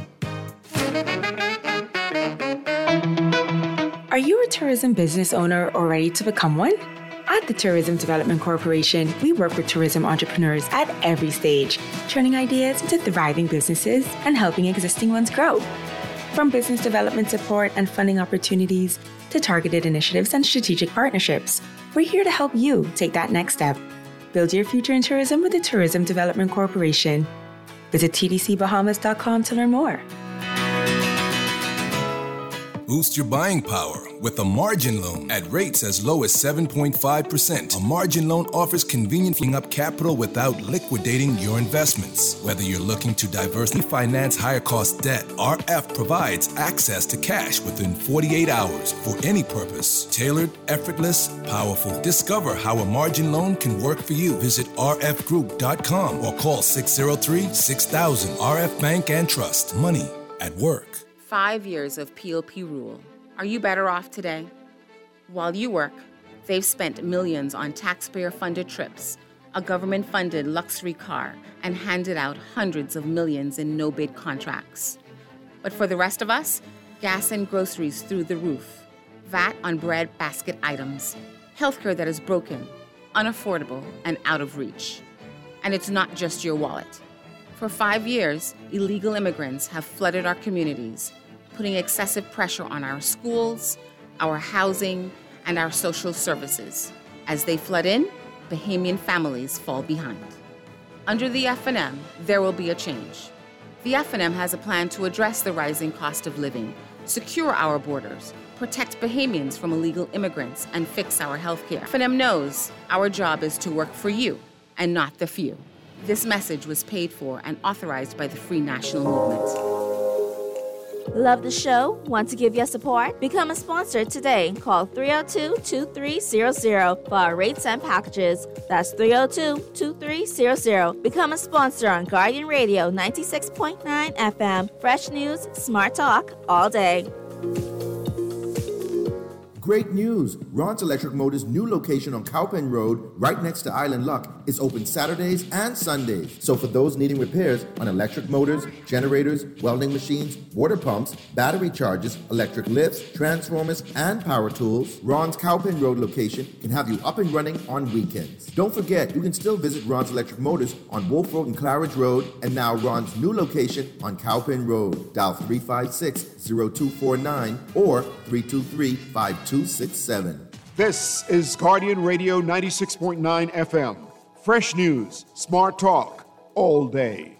Are you a tourism business owner or ready to become one? At the Tourism Development Corporation, we work with tourism entrepreneurs at every stage, turning ideas into thriving businesses and helping existing ones grow. From business development support and funding opportunities to targeted initiatives and strategic partnerships, we're here to help you take that next step. Build your future in tourism with the Tourism Development Corporation. Visit T D C Bahamas dot com to learn more. Boost your buying power with a margin loan at rates as low as seven point five percent. A margin loan offers convenient freeing up capital without liquidating your investments. Whether you're looking to diversely finance higher cost debt, R F provides access to cash within forty-eight hours for any purpose. Tailored, effortless, powerful. Discover how a margin loan can work for you. Visit r f group dot com or call six oh three, six thousand. R F Bank and Trust. Money at work. Five years of P O P rule. Are you better off today? While you work, they've spent millions on taxpayer-funded trips, a government-funded luxury car, and handed out hundreds of millions in no-bid contracts. But for the rest of us, gas and groceries through the roof, V A T on bread basket items, healthcare that is broken, unaffordable, and out of reach. And it's not just your wallet. For five years, illegal immigrants have flooded our communities, putting excessive pressure on our schools, our housing, and our social services. As they flood in, Bahamian families fall behind. Under the F N M, there will be a change. The F N M has a plan to address the rising cost of living, secure our borders, protect Bahamians from illegal immigrants, and fix our healthcare. F N M knows our job is to work for you and not the few. This message was paid for and authorized by the Free National Movement. Love the show? Want to give your support? Become a sponsor today. Call three oh two, two three zero zero for our rates and packages. That's three oh two, two three zero zero. Become a sponsor on Guardian Radio ninety-six point nine F M. Fresh news, smart talk, all day. Great news! Ron's Electric Motors' new location on Cowpen Road, right next to Island Luck, is open Saturdays and Sundays. So for those needing repairs on electric motors, generators, welding machines, water pumps, battery chargers, electric lifts, transformers, and power tools, Ron's Cowpen Road location can have you up and running on weekends. Don't forget, you can still visit Ron's Electric Motors on Wolf Road and Claridge Road, and now Ron's new location on Cowpen Road. Dial three five six, zero two four nine or three two three, five two six seven. This is Guardian Radio ninety-six point nine F M. Fresh news, smart talk, all day.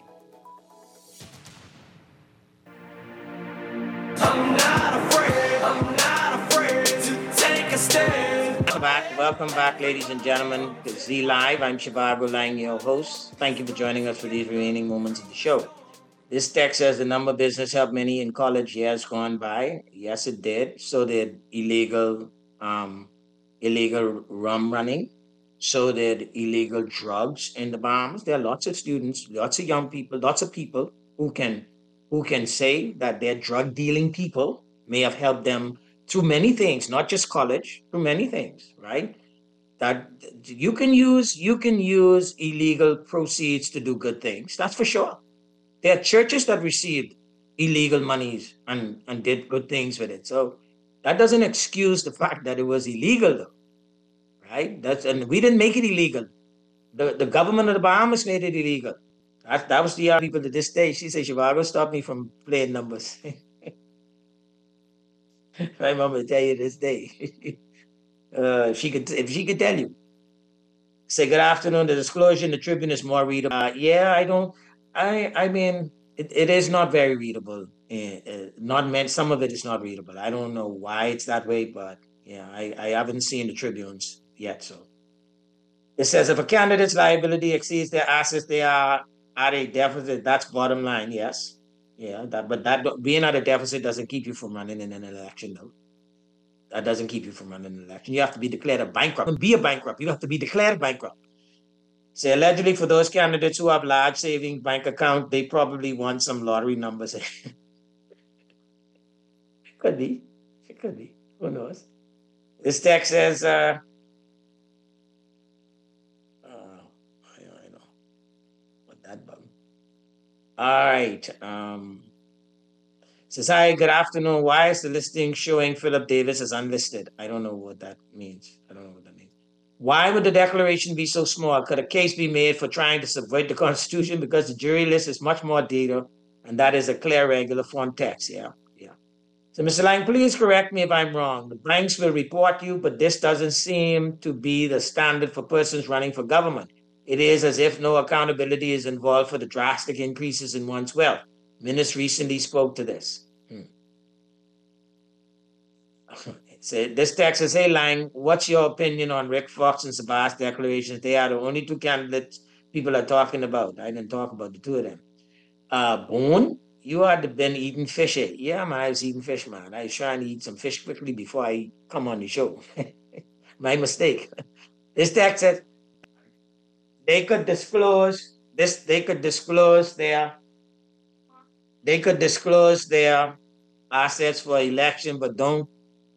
I'm not afraid, I'm not afraid to take a stand. Welcome back, welcome back, ladies and gentlemen, to Z Live. I'm Shabab Rulang, your host. Thank you for joining us for these remaining moments of the show. This text says the number of business helped many in college years gone by. Yes, it did. So did illegal, um, illegal rum running. So did illegal drugs in the Bahamas. There are lots of students, lots of young people, lots of people who can, who can say that their drug dealing people may have helped them through many things, not just college, through many things, right? That you can use, you can use illegal proceeds to do good things. That's for sure. There are churches that received illegal monies and, and did good things with it. So that doesn't excuse the fact that it was illegal, though, right? That's and we didn't make it illegal. The the government of the Bahamas made it illegal. That, that was the uh, people to this day. She said, Shivago, stop me from playing numbers. My mom will tell you this day. uh, if she could, if she could tell you. Say good afternoon. The disclosure in the Tribune is more readable. Uh, yeah, I don't. I I mean, it, it is not very readable. Uh, uh, not meant. Some of it is not readable. I don't know why it's that way, but yeah, I, I haven't seen the Tribunes yet. So it says if a candidate's liability exceeds their assets, they are at a deficit. That's bottom line. Yes, yeah. That but that being at a deficit doesn't keep you from running in an election, though. That doesn't keep you from running an election. You have to be declared a bankrupt. Don't be a bankrupt. You have to be declared bankrupt. So allegedly for those candidates who have large savings bank account, they probably won some lottery numbers. Could be. It could be. Who knows? This text says, uh, oh, I know, I know. What that bug. All right. Um, says, hi, good afternoon. Why is the listing showing Philip Davis as unlisted? I don't know what that means. I don't know what that means. Why would the declaration be so small? Could a case be made for trying to subvert the Constitution because the jury list is much more data, and that is a clear regular form text? Yeah, yeah. So, Mister Lang, please correct me if I'm wrong. The banks will report you, but this doesn't seem to be the standard for persons running for government. It is as if no accountability is involved for the drastic increases in one's wealth. Minister recently spoke to this. Hmm. Say, this text says, hey, Lang, what's your opinion on Rick Fox and Sabas declarations? They are the only two candidates people are talking about. I didn't talk about the two of them. Uh, Boone, you had been eating fish. Eh? Yeah, man, I was eating fish, man. I was trying to eat some fish quickly before I come on the show. My mistake. This text says, they could disclose, this, they could disclose their, they could disclose their assets for election, but don't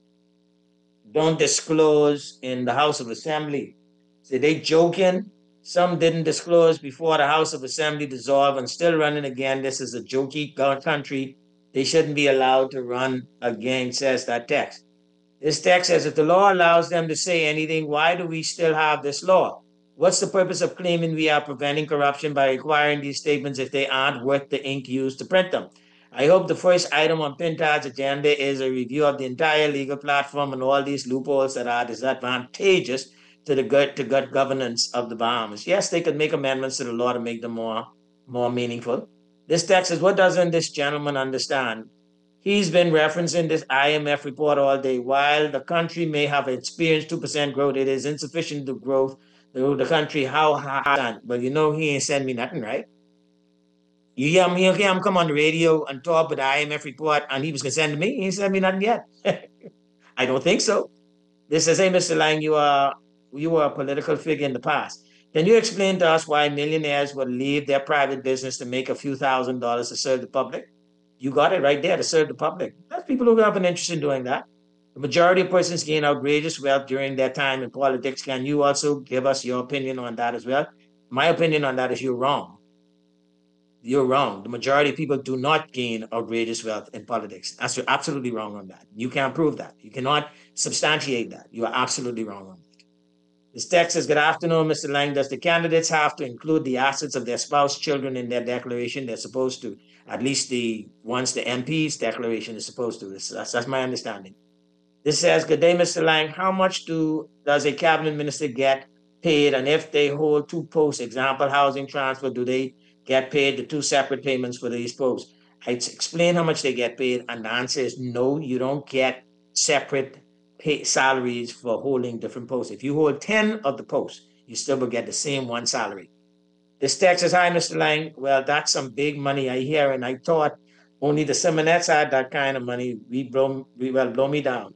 don't disclose in the House of Assembly. So they joking. Some didn't disclose before the House of Assembly dissolved and still running again. This is a jokey country. They shouldn't be allowed to run again, says that text. This text says, if the law allows them to say anything, why do we still have this law? What's the purpose of claiming we are preventing corruption by requiring these statements if they aren't worth the ink used to print them? I hope the first item on Pintard's agenda is a review of the entire legal platform and all these loopholes that are disadvantageous to the good to good governance of the Bahamas. Yes, they could make amendments to the law to make them more, more meaningful. This text says, what doesn't this gentleman understand? He's been referencing this I M F report all day. While the country may have experienced two percent growth, it is insufficient to growth the, the country. How high? Well, you know, he ain't send me nothing, right? You hear him, hear him come on the radio and talk with the I M F report, and he was going to send to me. He ain't sent me nothing yet. I don't think so. This says, hey, Mister Lang, you are you were a political figure in the past. Can you explain to us why millionaires would leave their private business to make a few thousand dollars to serve the public? You got it right there, to serve the public. That's people who have an interest in doing that. The majority of persons gain outrageous wealth during their time in politics. Can you also give us your opinion on that as well? My opinion on that is you're wrong. You're wrong. The majority of people do not gain outrageous wealth in politics. That's you're absolutely wrong on that. You can't prove that. You cannot substantiate that. You are absolutely wrong on that. This text says, good afternoon, Mister Lang. Does the candidates have to include the assets of their spouse, children in their declaration? They're supposed to. At least the once the M P's declaration is supposed to. That's, that's my understanding. This says, good day, Mister Lang. How much do does a cabinet minister get paid? And if they hold two posts, example, housing transfer, do they get paid the two separate payments for these posts? I explain how much they get paid, and the answer is no, you don't get separate pay salaries for holding different posts. If you hold ten of the posts, you still will get the same one salary. This text says, hi, Mister Lang. Well, that's some big money I hear, and I thought only the Simonettes had that kind of money. We blow, we well, blow me down.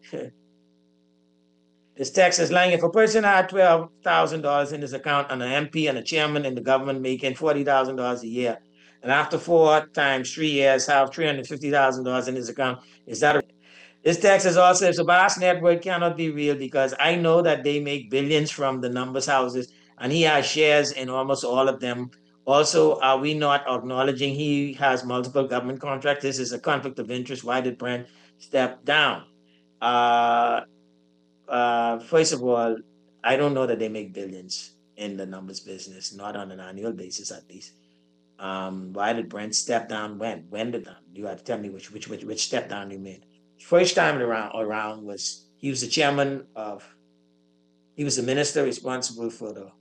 This text says, Lang, if a person had twelve thousand dollars in his account and an M P and a chairman in the government making forty thousand dollars a year, and after four times three years have three hundred fifty thousand dollars in his account, is that a... This text says also, if the Sabas network cannot be real because I know that they make billions from the numbers houses and he has shares in almost all of them. Also, are we not acknowledging he has multiple government contracts? This is a conflict of interest. Why did Brent step down? Uh, uh, first of all, I don't know that they make billions in the numbers business, not on an annual basis at least. Um, why did Brent step down? When? When did that? You have to tell me which which which, which step down you made. First time around around was he was the chairman of, he was the minister responsible for the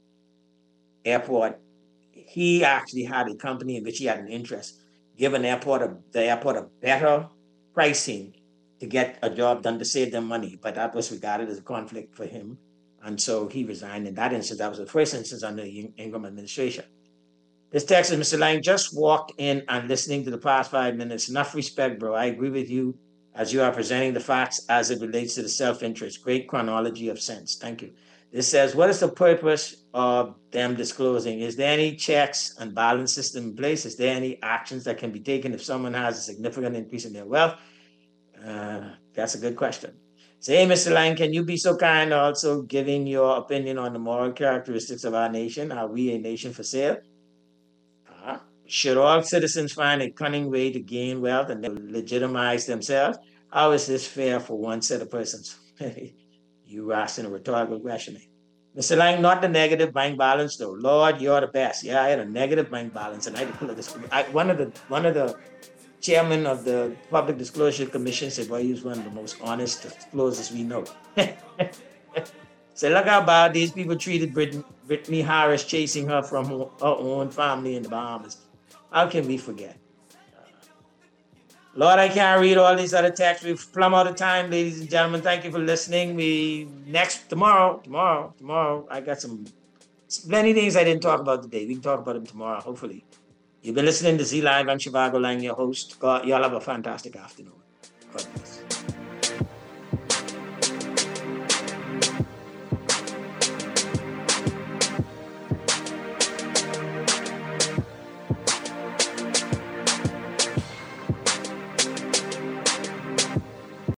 airport. He actually had a company in which he had an interest, giving the airport a, the airport a better pricing to get a job done to save them money. But that was regarded as a conflict for him. And so he resigned in that instance. That was the first instance under the Ingram administration. This text is, Mister Lang, just walked in and listening to the past five minutes. Enough respect, bro. I agree with you as you are presenting the facts as it relates to the self-interest. Great chronology of sense. Thank you. This says, what is the purpose of them disclosing? Is there any checks and balance system in place? Is there any actions that can be taken if someone has a significant increase in their wealth? Uh, that's a good question. Say, hey, Mister Lang, can you be so kind also giving your opinion on the moral characteristics of our nation? Are we a nation for sale? Uh, should all citizens find a cunning way to gain wealth and then legitimize themselves? How is this fair for one set of persons? You asking a rhetorical question. Mister Lang, not the negative bank balance though. Lord, you're the best. Yeah, I had a negative bank balance, and I had to pull this. I, one of the one of the chairman of the Public Disclosure Commission said, "Well, he's one of the most honest disclosures we know." So look how bad these people treated Brittany, Brittany Harris, chasing her from her own family in the Bahamas. How can we forget? Lord, I can't read all these other texts. We've plumb out of time, ladies and gentlemen. Thank you for listening. We next tomorrow, tomorrow, tomorrow. I got some many things I didn't talk about today. We can talk about them tomorrow, hopefully. You've been listening to Z Live. I'm Shivago Lang, your host. God, y'all have a fantastic afternoon. God bless.